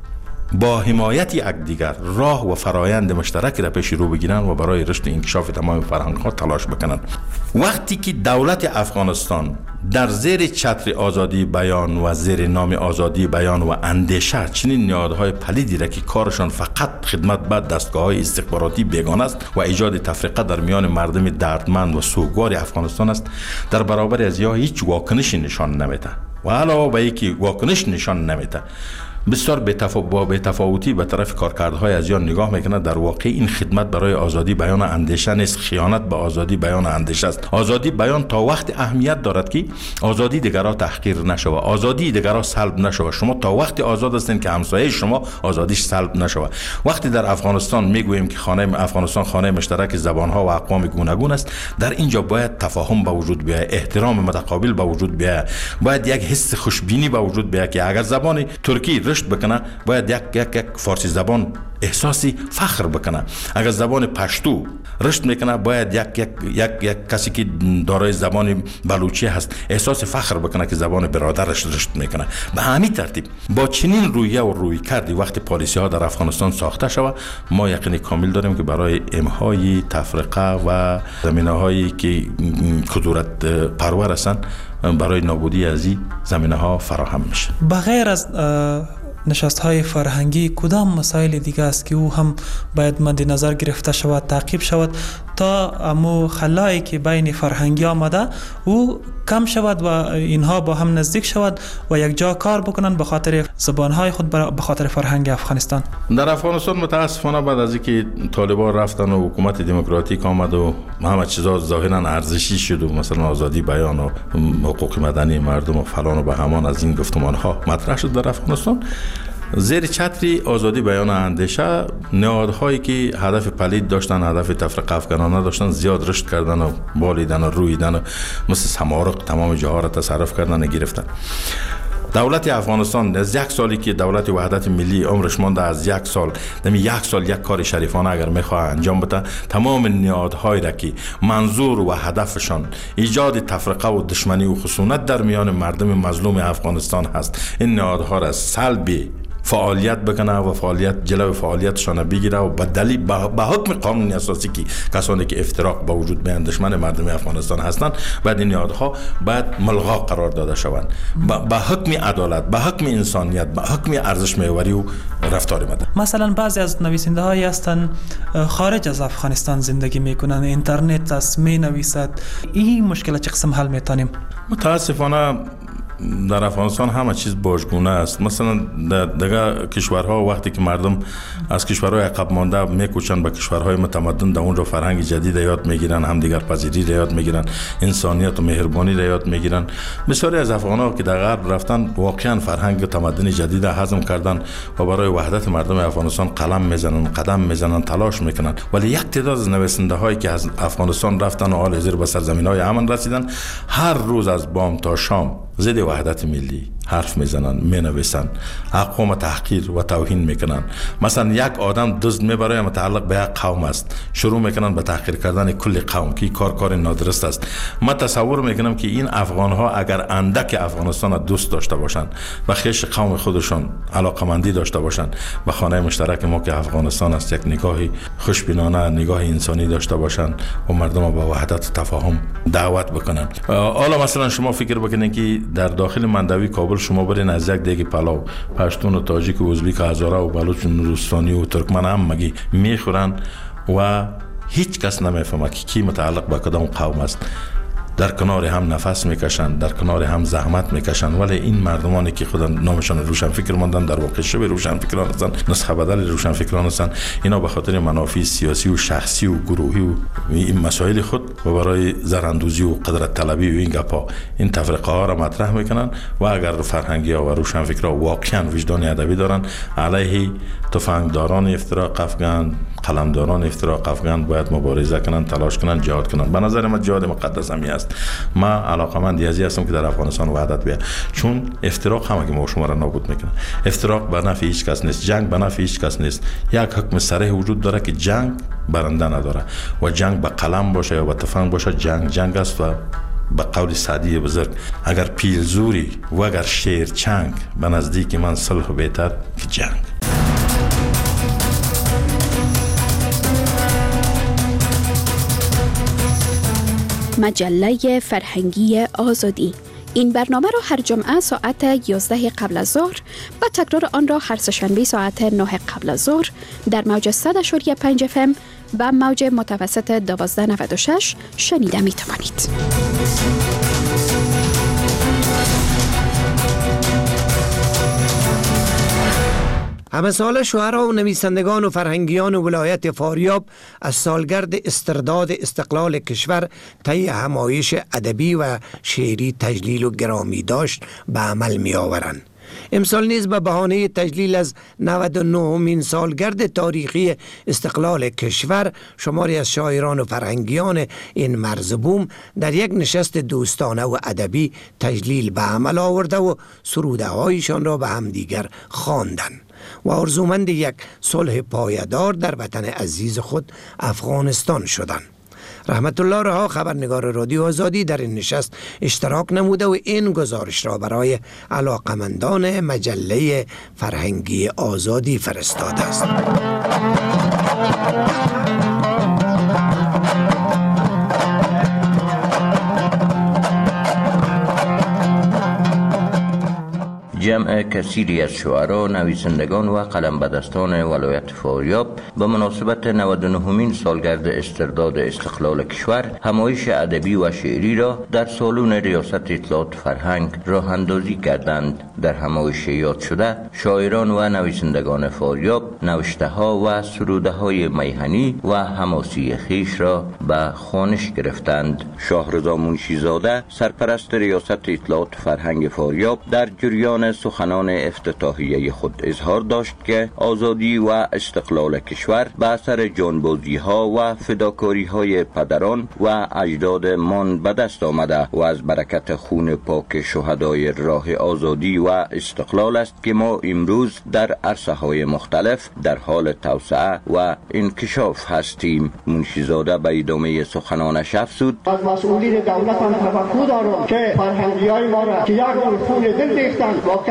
با حمایت یکدیگر راه و فرایند مشترک را پیش رو بگیرن و برای رشد انکشاف تمام فرهنگ ها تلاش بکنن. وقتی که دولت افغانستان در زیر چتر آزادی بیان و زیر نام آزادی بیان و اندیشه چنین نهادهای پلیدی را که کارشان فقط خدمت به دستگاه‌های استخباراتی بیگانه است و ایجاد تفرقه در میان مردم دردمند و سوگوار افغانستان است، در برابر از یا هیچ واکنشی نشان نمیده و علاوه بر اینکه واکنش نشان نمیده بسیار با بی‌تفاوتی به طرف کارکردهای از یا نگاه میکنه. در واقع این خدمت برای آزادی بیان اندیشه نیست، خیانت به آزادی بیان اندیشه است. آزادی بیان تا وقت اهمیت دارد که آزادی دیگران تحقیر نشود، آزادی دیگران سلب نشود. شما تا وقت آزاد هستین که همسایه شما آزادیش سلب نشود. وقتی در افغانستان میگوییم که خانه افغانستان خانه مشترک زبانها و اقوام گوناگون است، در اینجا باید تفاهم به وجود بیاید، احترام متقابل به وجود بیاید، باید یک حس خوشبینی به وجود بیاید که اگر زبان ترکی رشد بکنه باید یک یک یک فارسی زبان احساسی فخر بکنه، اگر زبان پشتو رشد میکنه باید یک یک یک یک کسی که دارای زبان بلوچی هست احساس فخر بکنه که زبان برادرش رشد میکنه. به همین ترتیب با چنین رویه و روی کردی وقتی پالیسی ها در افغانستان ساخته شود، ما یقین کامل داریم که برای امحای تفرقه و زمینه هایی که کدورت پرور هستند برای نابودی از این زمینه ها فراهم میشه. بغیر از نشست های فرهنگی کدام مسائل دیگه است که او هم باید مد نظر گرفته شود، تعقیب شود تا امو خلایی که بین فرهنگی آمده او کم شود و اینها با هم نزدیک شود و یک جا کار بکنن به خاطر زبانهای خود، به خاطر فرهنگ افغانستان. در افغانستان متاسفانه بعد از اینکه طالبان رفتن و حکومت دموکراتیک آمد و همه چیزا ظاهرا ارزشی شد و مثلا آزادی بیان و حقوق مدنی مردم و فلان و به همان از این گفتمان ها مطرح شد در افغانستان، زیر چتری آزادی بیان اندیشه نهادهایی که هدف پلید داشتن، هدف تفرقه افغانانه داشتن، زیاد رشد کردن و بالیدن و رویدن و مثل سمارق تمام جاها را تصرف کردن و گرفتن. دولت افغانستان از یک سالی که دولت وحدت ملی عمرش مانده، از یک سال دمی یک سال یک کار شریفانه اگر میخواه انجام بده، تمام نهادهایی را که منظور و هدفشان ایجاد تفرقه و دشمنی و خشونت در میان مردم مظلوم افغانستان هست، این نهادها را سلب فعالیت بکنه و فعالیت جلو فعالیتشان بگیره و به دلیل به حکم قانون اساسی که کسانی که افتراق با وجود بیان دشمن مردم افغانستان هستند بعد این نهادها باید ملغا قرار داده شوند به حکم عدالت، به حکم انسانیت، به حکم ارزش محوری و رفتار مدنی. مثلا بعضی از نویسنده هایی هستند خارج از افغانستان زندگی میکنن، اینترنت است می نویسد، این مشکل چه قسم حل میتونیم؟ متاسفانه در افغانستان همه چیز باجگونه است. مثلا در دیگه کشورها وقتی که مردم از کشورهای عقب مانده میکوچن به کشورهای متمدن، در اونجا فرهنگ جدید یاد میگیرن، همدیگر پذیری یاد میگیرن، انسانیت و مهربانی یاد میگیرن. بسیاری از افغانها که در غرب رفتن واقعا فرهنگ و تمدن جدید هضم کردن و برای وحدت مردم افغانستان قلم میزنن، قدم میزنن، تلاش میکنن. ولی یک تعداد از نویسنده هایی که از افغانستان رفتن و حال حاضر به سرزمین های امن رسیدن، هر روز از بام تا شام ضد وحدت ملی حرف میزنن، مینویسن، اقوام تحقیر و توهین میکنن. مثلا یک آدم دزد میبره متعلق به یک قوم است، شروع میکنن به تحقیر کردن کل قوم که کار کار نادرست است. من تصور میکنم که این افغان ها اگر اندک افغانستان دوست داشته باشند و خیش قوم خودشون علاقمندی داشته باشند به خانه مشترک ما که افغانستان است، یک نگاهی خوشبینانه، نگاه انسانی داشته باشند و مردم به وحدت و تفاهم دعوت بکنن. حالا مثلا شما فکر بکنید که در داخل مندوی کابل شما برین از یک دیگه پلاو پشتون و تاجیک و ازبیک و هزاره و بلوچ و نورستانی و ترکمن هم مگی میخورن و هیچ کس نمیفهمه که کی متعلق به کدام قوم است. در کنار هم نفس میکشن، در کنار هم زحمت میکشن، ولی این مردمانی که خود نامشان روشن فکر ماندن در واقع شبه روشن فکران هستن، نسخه بدل روشن فکران هستن. اینا به خاطر منافع سیاسی و شخصی و گروهی و این مسائل خود و برای زراندوزی و قدرت طلبی و این گپا این تفرقه ها را مطرح میکنن. و اگر فرهنگی ها و روشن فکرها واقعا وجدان ادبی دارن، علیه تفنگداران افتراق افغان، قلمداران افتراق افغان باید مبارزه کنن، تلاش کنن، جهاد کنن. به نظر من جهاد مقدس همی است. من علاقمند ازی هستم که در افغانستان وحدت بیاد، چون افتراق همه که ما شما را نابود میکنه. افتراق به نفع هیچ کس نیست، جنگ به نفع هیچ کس نیست. یک حکم صریح وجود داره که جنگ برنده نداره و جنگ به قلم باشه یا به تفنگ باشه، جنگ جنگ است. و به قول سعدی بزرگ، اگر پیلزوری و اگر شیر چنگ، به نزدیک من صلح بهتر که جنگ. مجله فرهنگی آزادی. این برنامه را هر جمعه ساعت یازده قبل از ظهر و تکرار آن را هر سه‌شنبه ساعت نه قبل از ظهر در موج صد و پنج اف ام و موج متوسط دوازده نود و شش شنیده می توانید. همه سال شعرا و نویسندگان و فرهنگیان و ولایت فاریاب از سالگرد استرداد استقلال کشور طی همایش ادبی و شعری تجلیل و گرامی داشت به عمل می آورند. امسال نیز به بهانه تجلیل از نود و نهمین سالگرد تاریخی استقلال کشور، شماری از شاعران و فرهنگیان این مرزبوم در یک نشست دوستانه و ادبی تجلیل به عمل آورده و سروده هایشان را به همدیگر خواندند و آرزومند یک صلح پایدار در وطن عزیز خود افغانستان شدند. رحمت الله رها، خبرنگار رادیو آزادی، در این نشست اشتراک نموده و این گزارش را برای علاقمندان مجله فرهنگی آزادی فرستاده است. جمع کثیری از شعرا، نویسندگان و قلمبدستان ولایت فاریاب به مناسبت نود و نهمین سالگرد استرداد استقلال کشور همایش ادبی و شعری را در سالن ریاست اطلاعات فرهنگ راه اندازی کردند. در همایش یاد شده شاعران و نویسندگان فاریاب نوشته ها و سروده های میهنی و حماسی خیش را به خوانش گرفتند. شاهرضا منشیزاده، سرپرست ریاست اطلاعات فرهنگ فاریاب، در جریان سخنان افتتاحیه خود اظهار داشت که آزادی و استقلال کشور به اثر جانبازی ها و فداکاری های پدران و اجدادمان به دست آمده و از برکت خون پاک شهدای راه آزادی و استقلال است که ما امروز در عرصه های مختلف در حال توسعه و انکشاف هستیم. منشیزاده به ادامه سخنانش افزود: از مسئولین دولت هم توقع دارم که فرهنگی های ما را که یک خون دل ریختند با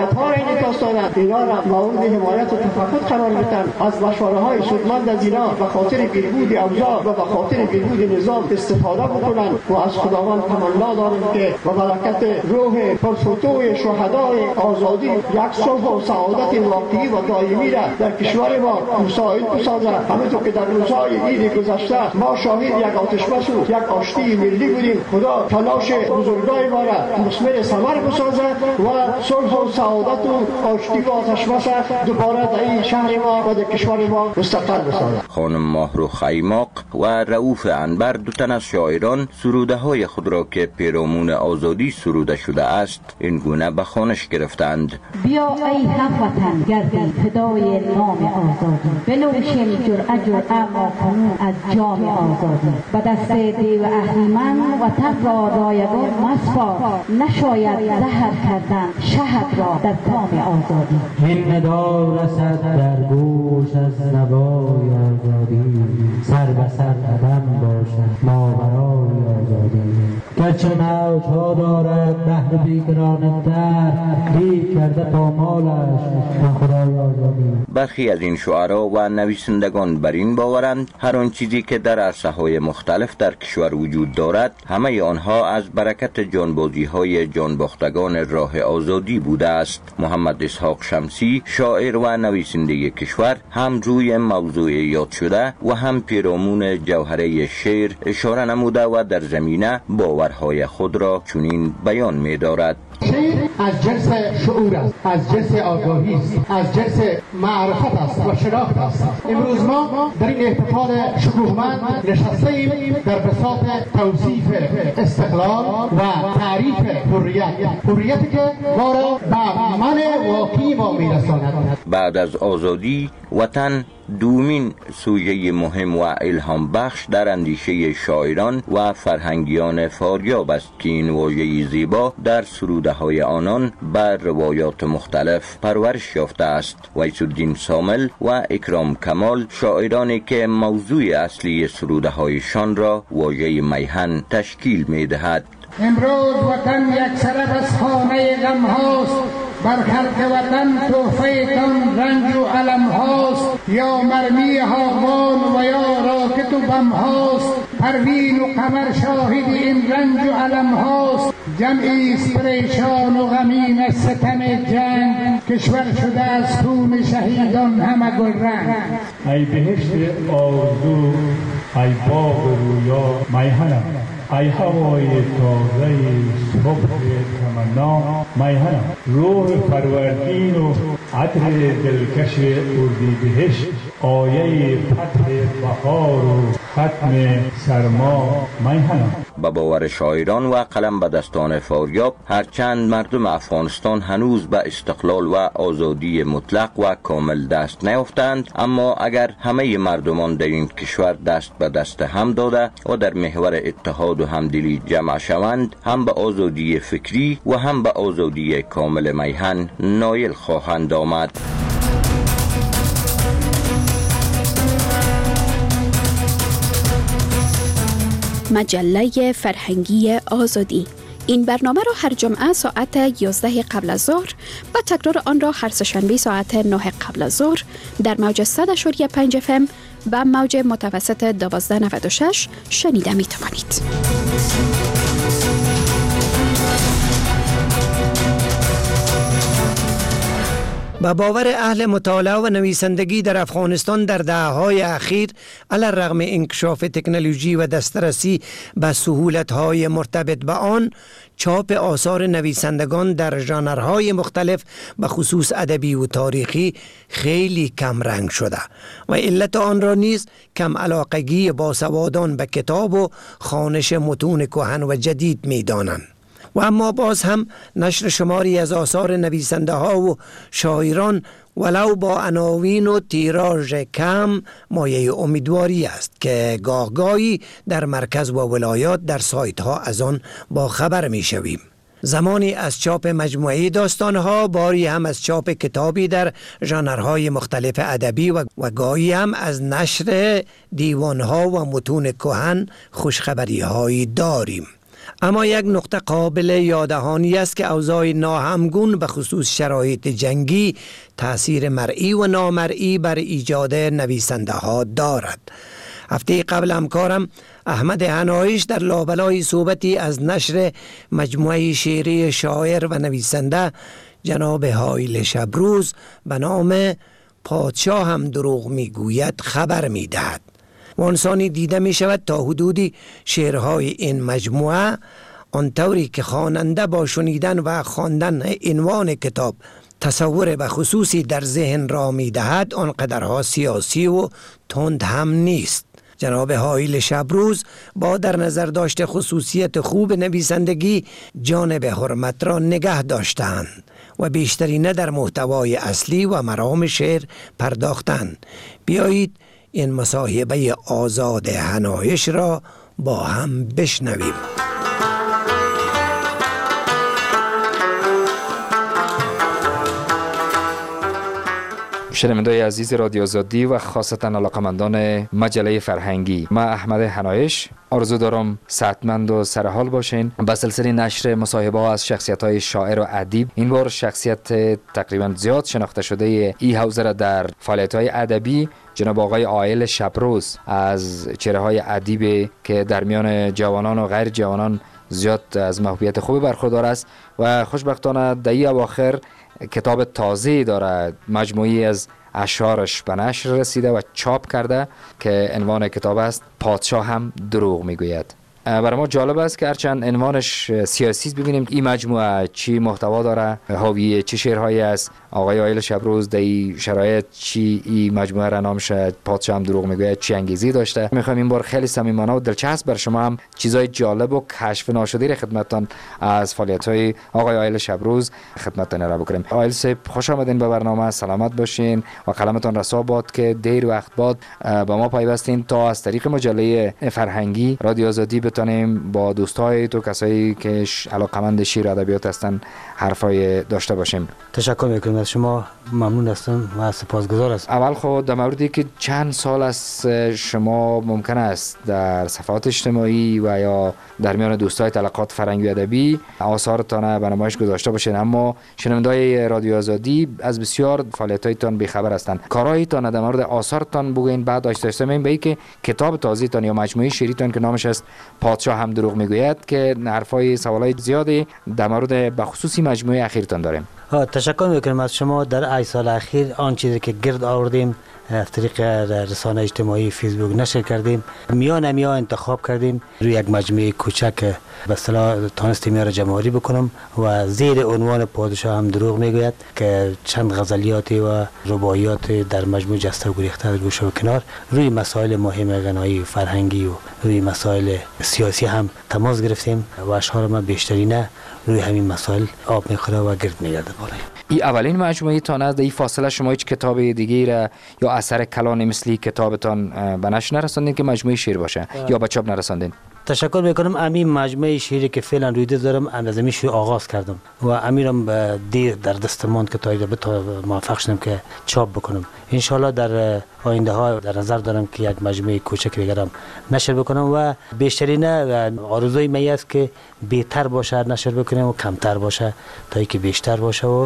فعالیت‌ها را انعکاس دادند، اینا را مورد حمایت و تفقد قرار بدن، از مشوره‌های سودمند از اینا به خاطر بهبود اوضاع و به خاطر بهبود نظام استفاده بکنند و از خداوند تمنا داریم که با برکت روح پرفتوی شهدای آزادی یک صلح و سعادت واقعی و دائمی را در کشور ما مساعد بسازد. همونطور که در روزهای عید گذشته ما شاهد یک آتشبس و یک آشتی ملی بودیم، خدا تلاش بزرگای ما را مثمر ثمر بسازد و صلح و سعادت و آشتی و آتشبس دوباره در این شهر ما و در کشور ما مستقر بسازد. خانم ماهرو خیماق و رؤوف عنبر دو تن از شاعران سروده های خود را که پیرامون آزادی سروده شده است این گونه به خوانش گرفتند. بیا ای هموطن گردی فدای نام آزادی، بنوشیم جرعه جرعه ما کنون از جام آزادی، به دست دیو اهریمن و تن را رایگان مسپار، نشاید زهر کردن شهد را در کام آزادی. این ندا رسد در گوش از نوای آزادی، سر به سر قدم باشد ما برای آزادی. گرچه موجها دارد بحر بیکران در، لیک کرده پامالش من خدای آزادی. برخی از این شعرا و نویسندگان بر این باورند هر آن چیزی که در عرصه های مختلف در کشور وجود دارد همه آنها از برکت جانبازی های جانباختگان راه آزادی بوده است. محمد اسحاق شمسی شاعر و نویسنده کشور هم روی موضوع یاد شده و هم پیرامون جوهره شعر اشاره نموده و در زمینه باورهای خود را چنین بیان می دارد. شعر از جنس شعور است، از جنس آگاهی است، از جنس معرفت است و شناخت است. امروز ما در این احتفال شکوهمند نشسته ایم در بساط توصیف استقلال و تعریف حریت، حریتی که ما را به من واقعی ما میرساند. بعد از آزادی وطن دومین سوژه مهم و الهام بخش در اندیشه شاعران و فرهنگیان فاریاب است که این واژه زیبا در سروده های آنان بر روایات مختلف پرورش یافته است. ویس‌الدین سامل و اکرام کمال شاعرانی که موضوع اصلی سروده هایشان را واژه میهن تشکیل می دهد. امروز وطن یک سرب از خانه غم هاست، بر خلق وطن تحفه‌تان رنج و علم هاست، یا مرمی هاوان و یا راکت و بم هاست، پروین و قمر شاهد این رنج و علم هاست. جمعی است پریشان و غمین از ستم جنگ، کشور شده از خون شهیدان همه گلرنگ. ای بهشت آرزو ای باغ رویا میهنم، ای هوای تازه صبح تمنا میهنم، روح پروردین و عطر دلکش اردیبهشت، آیه فتح بهار و ختم سرما میهنم. با باور شاعران و قلم به دستان فاریاب هرچند مردم افغانستان هنوز به استقلال و آزادی مطلق و کامل دست نیافتند، اما اگر همه مردمان در این کشور دست به دست هم داده و در محور اتحاد و همدلی جمع شوند هم به آزادی فکری و هم به آزادی کامل میهن نایل خواهند آمد. مجله فرهنگی آزادی. این برنامه را هر جمعه ساعت یازده قبل از ظهر و تکرار آن را هر سه‌شنبه ساعت نه قبل از ظهر در موج صد و پنج اف ام و موج متوسط دوازده نود و شش شنیده می توانید. با باور اهل مطالعه و نویسندگی در افغانستان در دهه‌های اخیر علی الرغم انکشاف تکنولوژی و دسترسی به سهولت‌های مرتبط به آن، چاپ آثار نویسندگان در ژانرهای مختلف به خصوص ادبی و تاریخی خیلی کم رنگ شده و علت آن را نیز کم علاقگی باسوادان به کتاب و خوانش متون کهن و جدید می‌دانند. و اما باز هم نشر شماری از آثار نویسنده ها و شاعران ولو با عناوین و تیراژ کم مایه امیدواری است که گاهگاهی در مرکز و ولایات در سایت ها از آن با خبر می شویم. زمانی از چاپ مجموعه داستانها، باری هم از چاپ کتابی در ژانرهای مختلف ادبی و, و گاهی هم از نشر دیوانها و متون کهن خوشخبری هایی داریم. اما یک نقطه قابل یاددهانی است که اوضاع ناهمگون به خصوص شرایط جنگی تأثیر مرئی و نامرئی بر ایجاد نویسنده ها دارد. هفته قبل همکارم احمد حنایش در لابلای صحبتی از نشر مجموعه شعری شاعر و نویسنده جناب هایل شبروز به نام پادشاه هم دروغ میگوید خبر میدهد. وانسانی دیده می شود تا حدودی شعرهای این مجموعه آنطوری که خواننده با شنیدن و خواندن عنوان کتاب تصور به خصوصی در ذهن را می دهد آنقدرها سیاسی و تند هم نیست. جناب هایل شبروز با در نظر داشت خصوصیت خوب نویسندگی جانب حرمت را نگه داشتند و بیشتری نه در محتوای اصلی و مرام شعر پرداختند. بیایید این مصاحبه آزاد حنایش را با هم بشنویم. شنوندگان عزیز رادیو آزادی و خاصتا علاقمندان مجله فرهنگی، من احمد حنایش آرزو دارم صحتمند و سرحال باشین. با سلسله نشر مصاحبه ها از شخصیت های شاعر و ادیب، این بار شخصیت تقریبا زیاد شناخته شده ای حوزه را در فعالیت های ادبی جناب آقای هایل شبروز از چهره های ادیب که در میان جوانان و غیر جوانان زیاد از محبوبیت خوبی برخوردار است و خوشبختانه در این اواخر کتاب تازه دارد، مجموعی از اشعارش به نشر رسیده و چاپ کرده که عنوان کتاب است پادشاه هم دروغ میگوید. برای ما جالب است که هرچند عنوانش سیاسی است ببینیم این مجموعه چی محتوا داره، حاوی چه شعرهایی است. آقای هایل شبروز در این شرایط چی این مجموعه را نامش پادشاه هم دروغ میگوید چی انگیزی داشته. میخوایم این بار خیلی صمیمانه و دلچسب بر شما هم چیزای جالب و کشف ناشده را خدمتتان از فعالیت‌های آقای هایل شبروز خدمتتان را بکنیم. هایل صاحب خوش آمدین به برنامه، سلامت باشین و قلمتان رسا باد که دیر وقت بعد با ما پیوستین تا از طریق مجله فرهنگی رادیو آزادی بتونیم با دوستای تو کسایی که علاقمند شعر و ادبیات هستن حرفای داشته باشیم. تشکر میکنم از شما، ممنون هستم و سپاسگزار هستم. اول خود در موردی که چند سال از شما ممکن است در صفحات اجتماعی و یا در میان دوستای تلقات فرهنگی و ادبی آثارتان به نمایش گذاشته باشین، اما شنوندای رادیو آزادی از بسیار فعالیتایتان بی‌خبر هستند. کارهایتان در مورد آثارتان بگوین، بعد داشته باشیم به اینکه کتاب تازه‌تان یا مجموعه شعریتان که نامش است پادشاه هم دروغ میگوید که حرفای سوالای زیادی در مورد به خصوصی مجموعه اخیرتان داریم. تشکر میکنم از شما. در ای سال اخیر آن چیزی که گرد آوردیم از طریق رسانه اجتماعی فیسبوک نشر کردیم، میان میا انتخاب کردیم روی یک مجموعه کوچک به اصطلاح تانستیم یا جمهوری بکنم و زیر عنوان پادشاه هم دروغ میگوید که چند غزلیات و رباعیات در مجموعه جسته و گریخته از گوشه و کنار روی مسائل مهم غنایی و فرهنگی و روی مسائل سیاسی هم تماس گرفتیم و اشعار ما بیشتری نه روی همین مسائل آب میخوره و گرد میگرده بالای. این اولین مجموعه تان است. در این فاصله شما هیچ کتاب دیگه را یا اثر کلان مثلی کتابتان به نشر نرساندین که مجموعه شعر باشه یا به چاپ نرساندین؟ تشکر میکنم. امین مجموعه شعری که فعلا روی دارم از امی شروع آغاز کردم و امیرم دیر در دست ماند که تا تا موفق شدم که چاپ بکنم. ان شاء الله در آینده ها در نظر دارم که یک مجموعه کوچک دیگرم نشر بکنم و بیشتری نه آرزوی می است که بهتر باشه نشر بکنم و کمتر باشه تا اینکه بیشتر باشه و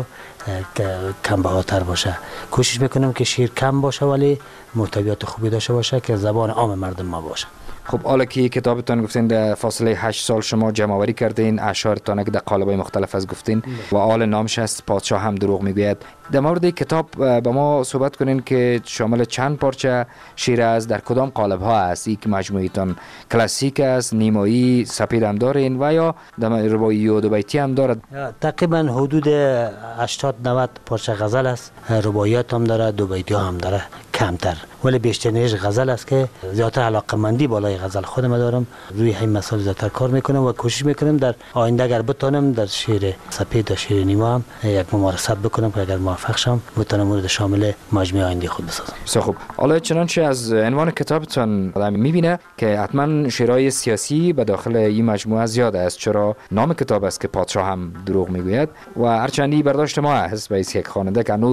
کم بهاتر باشه. کوشش میکنم که شعر کم باشه ولی محتویات خوبی داشته باشه که زبان عام مردم ما باشه. خب حالا که کتابتان گفتین در فاصله هشت سال شما جمع آوری کردین اشعارتان که در قالب‌های مختلف از گفتین و آل نامش است پادشاه هم دروغ میگوید. در مورد کتاب با ما صحبت کنین که شامل چند پارچه شعر است، در کدام قالب ها است؟ یک مجموعه‌تان کلاسیک است، نیمایی، سپید هم دارین و یا رباعی و دو بیتی هم دارد؟ تقریبا حدود هشتاد نود پارچه غزل است، رباعیات هم داره، دو بیتی هم داره، کمتر ولی بیشترینش غزل است که زیادتر علاقه‌مندی بالای غزل خودم دارم. روی همین مسائل زیادتر کار میکنم و کوشش میکنم در آینده اگر بتونم در شعر سپید و شعر نیما هم یک ممارست بکنم که اگر موفق شم بتونم مورد شامل مجموعه آینده خود بسازم. بسیار خوب. حالا چنانچه از عنوان کتابتون آدم میبینه که حتما شعرهای سیاسی به داخل این مجموعه زیاد است، چرا نام کتاب است که پادشاه هم دروغ میگوید و هرچندی برداشت ما هست به یک خواننده که هنوز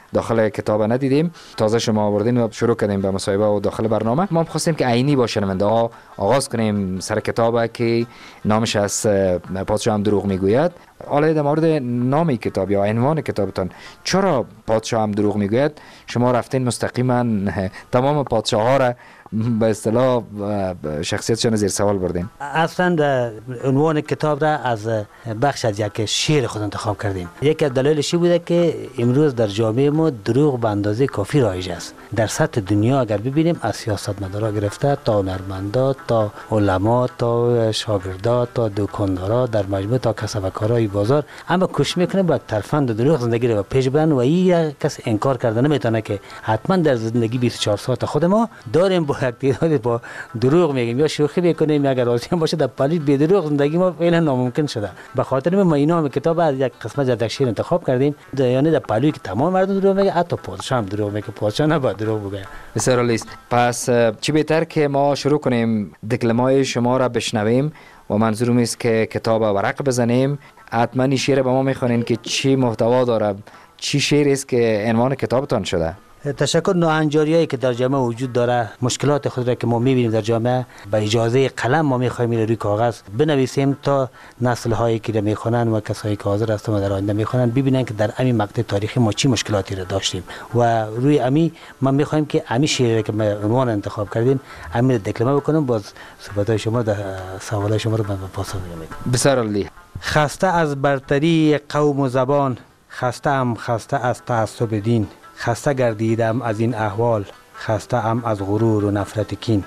داخل کتاب ندیدیم. تازه شما آوردین و شروع کردیم به مصاحبه و داخل برنامه. ما خواستیم که عینی با شنونده ها آغاز کنیم سر کتاب که نامش از پادشاه هم دروغ میگوید. حالا در مورد نام کتاب یا عنوان کتابتان، چرا پادشاه هم دروغ میگوید شما رفتین مستقیما تمام پادشاه ها را به اصطلاح شخصیتشان زیر سوال بردین؟ اصلا عنوان کتاب را از بخش از یک شعر خود انتخاب کردیم. یکی از دلایلش بوده که امروز در جامعه ما دروغ به اندازه کافی رایج است. در سطح دنیا اگر ببینیم از سیاستمدارا گرفته تا هنرمندا تا علما تا شاگردا تا دکاندارا در مجموع تا کسبکارای بازار اما کوشش میکنه با ترفند دروغ زندگی رو پیش ببرن و این کس انکار کرده نمیتونه که حتما در زندگی بیست و چهار ساعت خود ما داریم با یک با دروغ میگیم یا شوخی میکنیم اگر راضی باشه در پالیش به دروغ زندگی ما فعلا ناممکن شده. به خاطر ما اینا کتاب از یک قسمت از شعر انتخاب کردیم، یعنی در پالوی که تمام مردم دروغ میگه، حتی پادشاه هم دروغ میگه، پادشاه نباید دروغ بگه. بسیار عالی. پس چی بهتر که ما شروع کنیم دکلمای شما را بشنویم و منظورم است که کتاب ورق بزنیم. حتما این شعر به ما میخوانین که چی محتوا داره، چی شعر است که عنوان کتابتان شده؟ تشکر. ناهنجاریایی که در جامعه وجود داره، مشکلات خود را که ما میبینیم در جامعه، با اجازه قلم ما میخوایم روی کاغذ بنویسیم تا نسل هایی که میخوانن و کسایی که حاضر هستن و در آینده میخوانن ببینن که در همین مقطع تاریخی ما چی مشکلاتی را داشتیم و روی همین ما میخوایم که همین شعری که ما عنوان انتخاب کردیم همین دکلمه بکنم. باز صحبت‌های شما در سوالای شما رو من پاسخ میدم. بسیار عالی. خسته از برتری قوم و زبان، خسته ام خسته از تعصب دین، خسته گردیدم از این احوال، خسته ام از غرور و نفرت کین.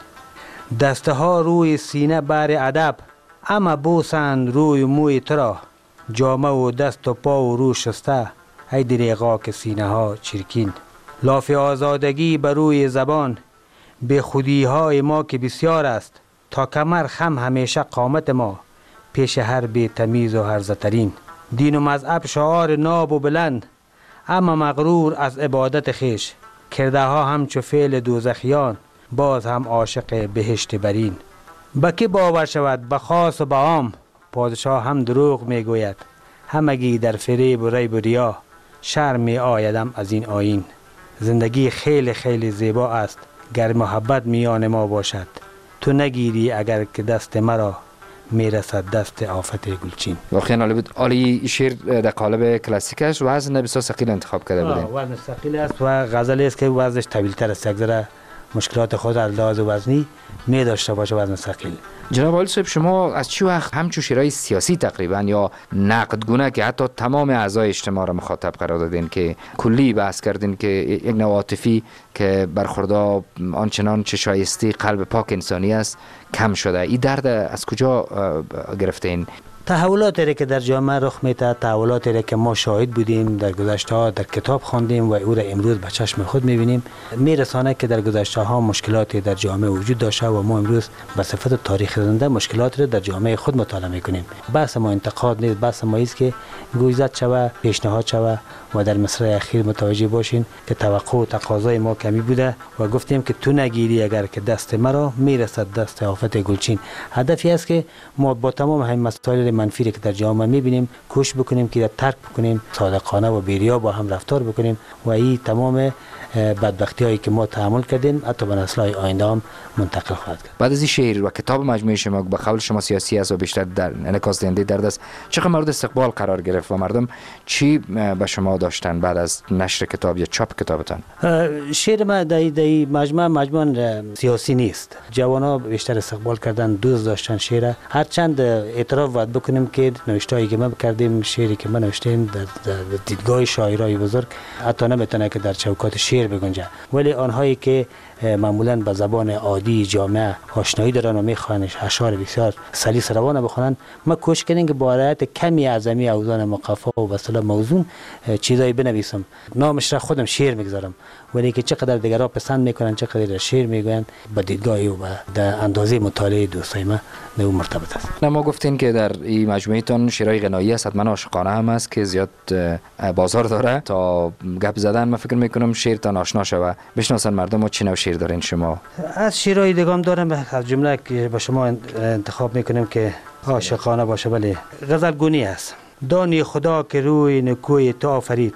دسته ها روی سینه بر ادب، اما بوسند روی موی ترا، جامه و دست و پا و رو شسته، ای دریغا که سینه ها چرکین. لاف آزادگی بر روی زبان، به خودی های ما که بسیار است، تا کمر خم همیشه قامت ما، پیش هر بی تمیز و هرزترین. دین و مذهب شعار ناب و بلند، اما مغرور از عبادت خیش، کرده ها همچو فعل دوزخیان، باز هم عاشق بهشت برین. با کی باور شود به خاص و به عام، پادشاه هم دروغ میگوید، همگی در فریب و ریب و ریا، شرم می آیدم از این آیین. زندگی خیلی خیلی زیبا است گر محبت میان ما باشد، تو نگیری اگر که دست مرا، میرسد دست آفت گلچین. واقعا عالی بود. عالی. شعر در قالب کلاسیک است، وزن بسیار ثقیل انتخاب کرده بودین. وزن ثقیل است و غزل است که وزنش طویل تر است، یک ذره مشکلات خود از لحاظ وزنی می داشته باشه وزن ثقیل. جناب عالی صاحب، شما از چی وقت همچو شعرهای سیاسی تقریبا یا نقدگونه که حتی تمام اعضای اجتماع را مخاطب قرار دادین که کلی بحث کردین که یک نوع عاطفی که برخوردار آنچنان چه شایسته قلب پاک انسانی است کم شده، این درد از کجا گرفتین؟ تحولاتی که در جامعه رخ میده، تحولاتی که ما شاهد بودیم در گذشته ها، در کتاب خواندیم و او را امروز به چشم خود میبینیم، میرسانه که در گذشته ها مشکلاتی در جامعه وجود داشته و ما امروز به صفت تاریخ زنده مشکلات را در جامعه خود مطالعه میکنیم. بحث ما انتقاد نیست، بحث ما است که گویزد شوه، پیشنهاد شوه و در مصرع اخیر متوجه باشین که توقع و تقاضای ما کمی بوده و گفتیم که تو نگیری اگر که دست مرا، میرسد دست آفت گلچین. هدفی است که ما با تمام همین مسائل منفی که در جامعه میبینیم کوشش بکنیم که ترک بکنیم، صادقانه و بی‌ریا با هم رفتار بکنیم و این تمام بدبختی هایی که ما تحمل کردیم حتی به نسل‌های آینده هم منتقل خواهد کرد. بعد از این شعر و کتاب مجموعه شما به قول شما سیاسی است و بیشتر در انعکاس دهنده درد است، چقدر مورد استقبال قرار گرفت و مردم چی به شما داشتن بعد از نشر کتاب یا چاپ کتابتان؟ شعر ما در این مجموعه مجموعه سیاسی نیست. جوان‌ها بیشتر استقبال کردن، دوست داشتن شعر. هرچند اعتراف باید بکنیم که نوشته‌ای که ما کردیم، شعری که ما نوشتیم در, در دیدگاه شاعرای بزرگ حتی نمیتونه که در چوکات شعر بگنجه، ولی آنهایی که معمولاً به زبان عادی جامعه آشنایی دارن و میخوان اشعار بسیار سلیس روانه بخونن، ما کوشش کردیم که با رعایت کمی اعظمی اوزان مقفا و به اصطلاح موزون چیزایی بنویسم. نامش را خودم شعر میگذارم، ولی که چقدر دیگرها پسند میکنن، چقدر شعر میگوین، با دیدگاهی و در اندازه مطالعه دوستای ما به اون مرتبط است. ما گفتین که در این مجموعه تون شعرهای غنایی است، حتما عاشقانه هم است که زیاد بازار داره. تا گپ زدن من فکر میکنم شعر تا آشنا شوه، بشناسن مردم و چه نوع شعر دارین شما. از شعرهای دیگه هم دارم، از جمله که با شما انتخاب میکنیم که عاشقانه باشه، ولی غزل گونی است. دانی خدا که روی نکوی تو آفرید،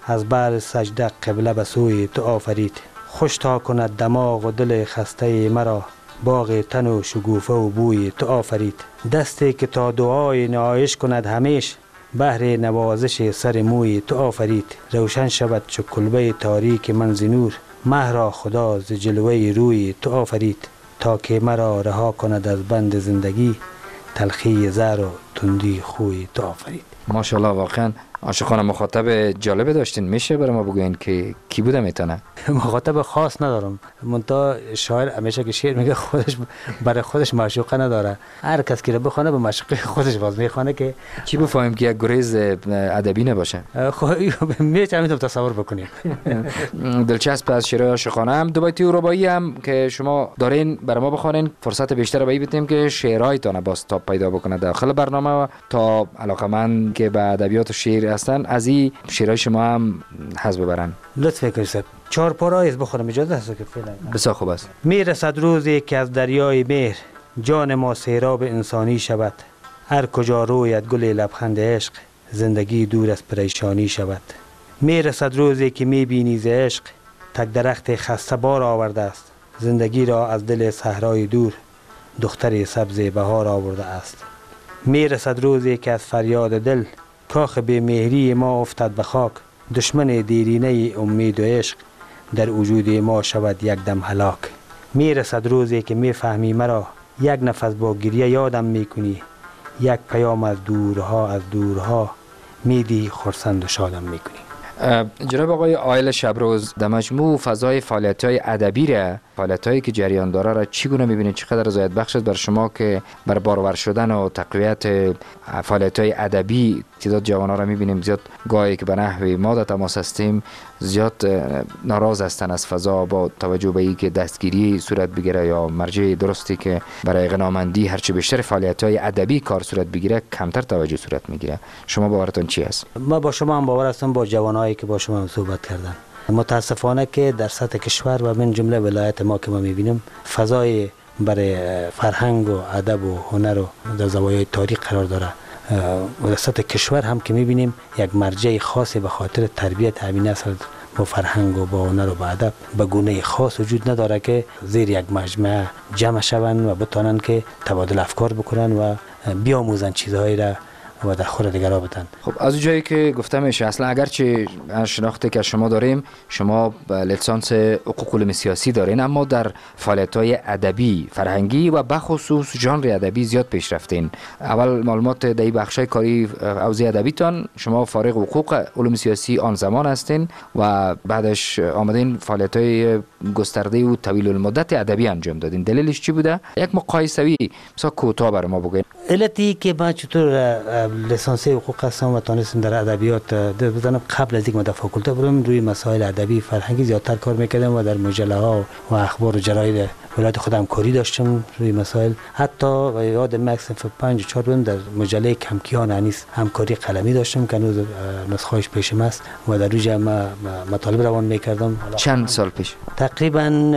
از بر سجده قبله به سوی تو آفرید. خوش تا کند دماغ و دل خسته مرا، باغ تن و شگوفه و بوی تو آفرید. دستی که تا دعای نعایش کند همیش، بهر نوازش سر موی تو آفرید. روشن شود چو کلبه تاریک من ز نور، مه را خدا ز جلوه روی تو آفرید. تا که مرا رها کند از بند زندگی، تلخی زهر و تندی خوی تو آفرید. ماشاءالله واقعا عاشقان مخاطب جالب داشتین. میشه برای ما بگوین که کی بوده میتونه؟ مخاطب خاص ندارم، منتها شاعر همیشه که شعر میگه خودش برای خودش معشوقه نداره، هر کس که رو بخونه به معشوقه خودش باز میخونه. که چی بفهمیم که یک گریز ادبی نباشه؟ خب میتونیم تصور بکنیم. دلچسب از شعرهای عاشقانه هم دو بیتی رباعی هم که شما دارین برای ما بخونین، فرصت بیشتر به این بدیم که شعرهایتان باز تا پیدا بکنه داخل برنامه، تا علاقمند که به ادبیات و شعر هستن از این شعرهای شما هم حظ ببرن. لطف کنید. چهار پارایز بخورم اجازه هست که فعلا؟ بسیار خوب است. میرسد روزی که از دریای مهر، جان ما سیراب انسانی شود. هر کجا روید گل لبخند عشق، زندگی دور از پریشانی شود. میرسد روزی که میبینی ز عشق، تک درخت خسته بار آورده است. زندگی را از دل صحرای دور، دختر سبز بهار آورده است. میرسد روزی که از فریاد دل، کاخ بی مهری ما افتد به خاک. دشمن دیرینه امید و عشق، در وجود ما شود یک دم هلاک. میرسد روزی که میفهمی مرا، یک نفس با گریه یادم میکنی. یک پیام از دورها از دورها، میدی خرسند و شادم میکنی. جناب آقای عائل شبروز، در مجموع فضای فعالیت‌های ادبی را، فعالیت‌هایی که جریان داره را چگونه می‌بینید؟ چقدر رضایت بخش است بر شما که بر بارآور شدن و تقویت فعالیت‌های ادبی تعداد جوان‌ها را می‌بینیم زیاد گاهی که به نحوی ما در تماس هستیم زیاد ناراض هستند از فضا، با توجه به اینکه دستگیری صورت بگیره یا مرجع درستی که برای غنامندی هرچه بیشتر فعالیت‌های ادبی کار صورت بگیره کمتر توجه صورت می‌گیره. شما باورتون چی است؟ ما با شما هم باور هستم، با جوانایی که با شما هم صحبت کردن. متاسفانه که در سطح کشور و من جمله ولایت ما که ما می‌بینیم فضای برای فرهنگ و ادب و هنر و در زوایای تاریخ قرار داره. و در سطح کشور هم که می‌بینیم یک مرجع خاصی به خاطر تربیت همین نسل با فرهنگ و با هنر و با ادب به گونه خاص وجود نداره که زیر یک مجمع جمع شوند و بتونن که تبادل افکار بکنن و بیاموزن چیزهایی را و در خور دیگرها بدن. خب از جایی که گفته میشه اصلا اگرچه شناختی که شما داریم، شما لیسانس حقوق علوم سیاسی دارین، اما در فعالیت‌های ادبی، فرهنگی و بخصوص ژانر ادبی زیاد پیش رفتین. اول معلومات در این بخشای کاری حوزه ادبیتان، شما فارغ حقوق علوم سیاسی آن زمان هستین و بعدش آمدین فعالیت‌های گسترده و طویل المدت ادبی انجام دادین. دلیلش چی بوده؟ یک مقایسه‌ای مثلا کوتاه برای ما بگین. علتی که من چطور لیسانس حقوق هستم و تونستم در ادبیات بزنم، قبل از اینکه من در فاکولته برم روی مسائل ادبی فرهنگی زیادتر کار میکردم و در مجله ها و اخبار و جراید ولایت خودم کاری داشتم روی مسائل. حتی یاد مکس پنج و چهار بودم در مجله کمکیان انیس همکاری قلمی داشتم که هنوز نسخه‌اش پیشم است و در روی مطالب روان میکردم. چند سال پیش؟ تقریبا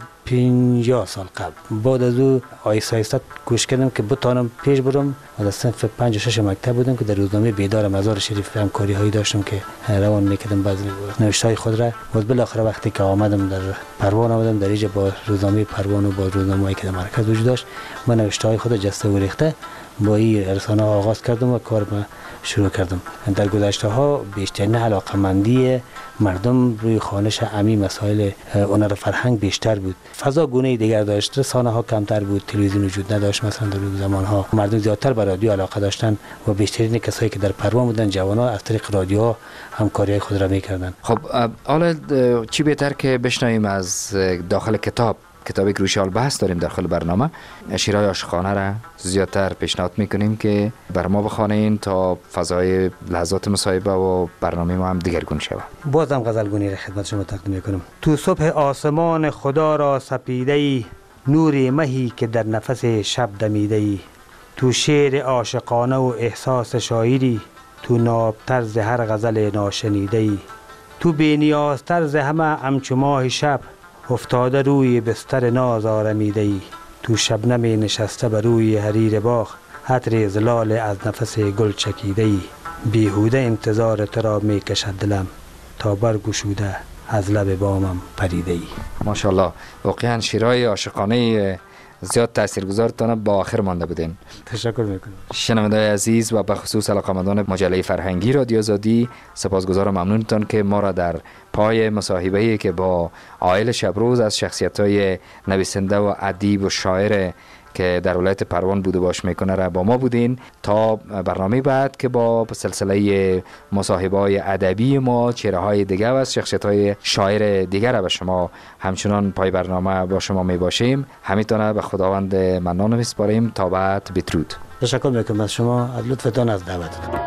پنجاه سال قبل. بعد از او آیسته آیسته کوشش کردم که بتانم پیش برم و در صنف پنج و شش مکتب بودم که در روزنامه بیدار مزار شریف همکاری هایی داشتم که روان میکردم بعضی نوشته های خود را. و بالاخره وقتی که آمدم در پروان آمدم در اینجا با روزنامه پروان و با روزنامه‌ای که در مرکز وجود داشت، من نوشته های خود جسته و ریخته با این رسانه ها آغاز کردم و کار ما شروع کردم. در گذشته ها بیشترین علاقمندی مردم روی خوانش عمی مسائل هنر و فرهنگ بیشتر بود. فضا گونه دیگر داشت، رسانه ها کمتر بود، تلویزیون وجود نداشت. مثلا در روز زمان ها مردم زیادتر به رادیو علاقه داشتن و بیشترین کسایی که در پروان بودن جوانان از طریق رادیو همکاری خود را میکردن. خب حالا چی بهتر که بشنویم از داخل کتاب، کتابی که روشال بحث داریم داخل برنامه، شعرهای عاشقانه را زیادتر پیشنهاد میکنیم که بر ما بخوانین تا فضای لحظات مصاحبه و برنامه ما هم دیگرگون شود. بازم غزلگونی را خدمت شما تقدیم میکنم. تو صبح آسمان خدا را سپیده ای، نور مهی که در نفس شب دمیده ای. تو شعر عاشقانه و احساس شاعری، تو نابتر ز هر غزل ناشنیده ای. تو بی‌نیازتر ز همه همچو ماه شب، افتاده روی بستر ناز آرمیده ای. تو شبنم نشسته بر روی حریر باغ، عطر زلال از نفس گل چکیده ای. بیهوده انتظار تو را می کشد دلم، تا برگشوده از لب بامم پریده ای. ماشاءالله، واقعا شیرهای عاشقانه زیاد تاثیرگذارتان با آخر مانده بودین. تشکر میکنم. شنونده‌های عزیز و به خصوص علاقه‌مندان مجله فرهنگی رادیو آزادی، سپاسگزار و ممنونتان که ما را در پای مصاحبه‌ای که با عائل شبروز از شخصیت‌های نویسنده و ادیب و شاعر که در ولایت پروان بود و باش میکنه را با ما بودین. تا برنامه بعد که با سلسله مصاحبه‌های ادبی ما چهره‌های دیگر و از شخصیت‌های شاعر دیگر را به شما همچنان پای برنامه با شما می باشیم. همیتونه به خداوند منان میسپاریم. تا بعد، بدرود. تشکر میکنم از شما، از لطفتان، از دعوتتان.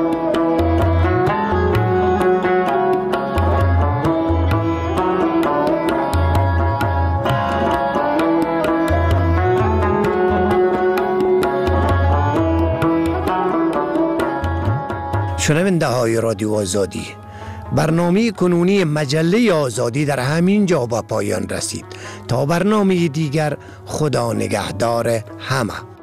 شنونده های رادیو آزادی، برنامه کنونی مجله آزادی در همین جا به پایان رسید. تا برنامه دیگر، خدا نگهدار همه.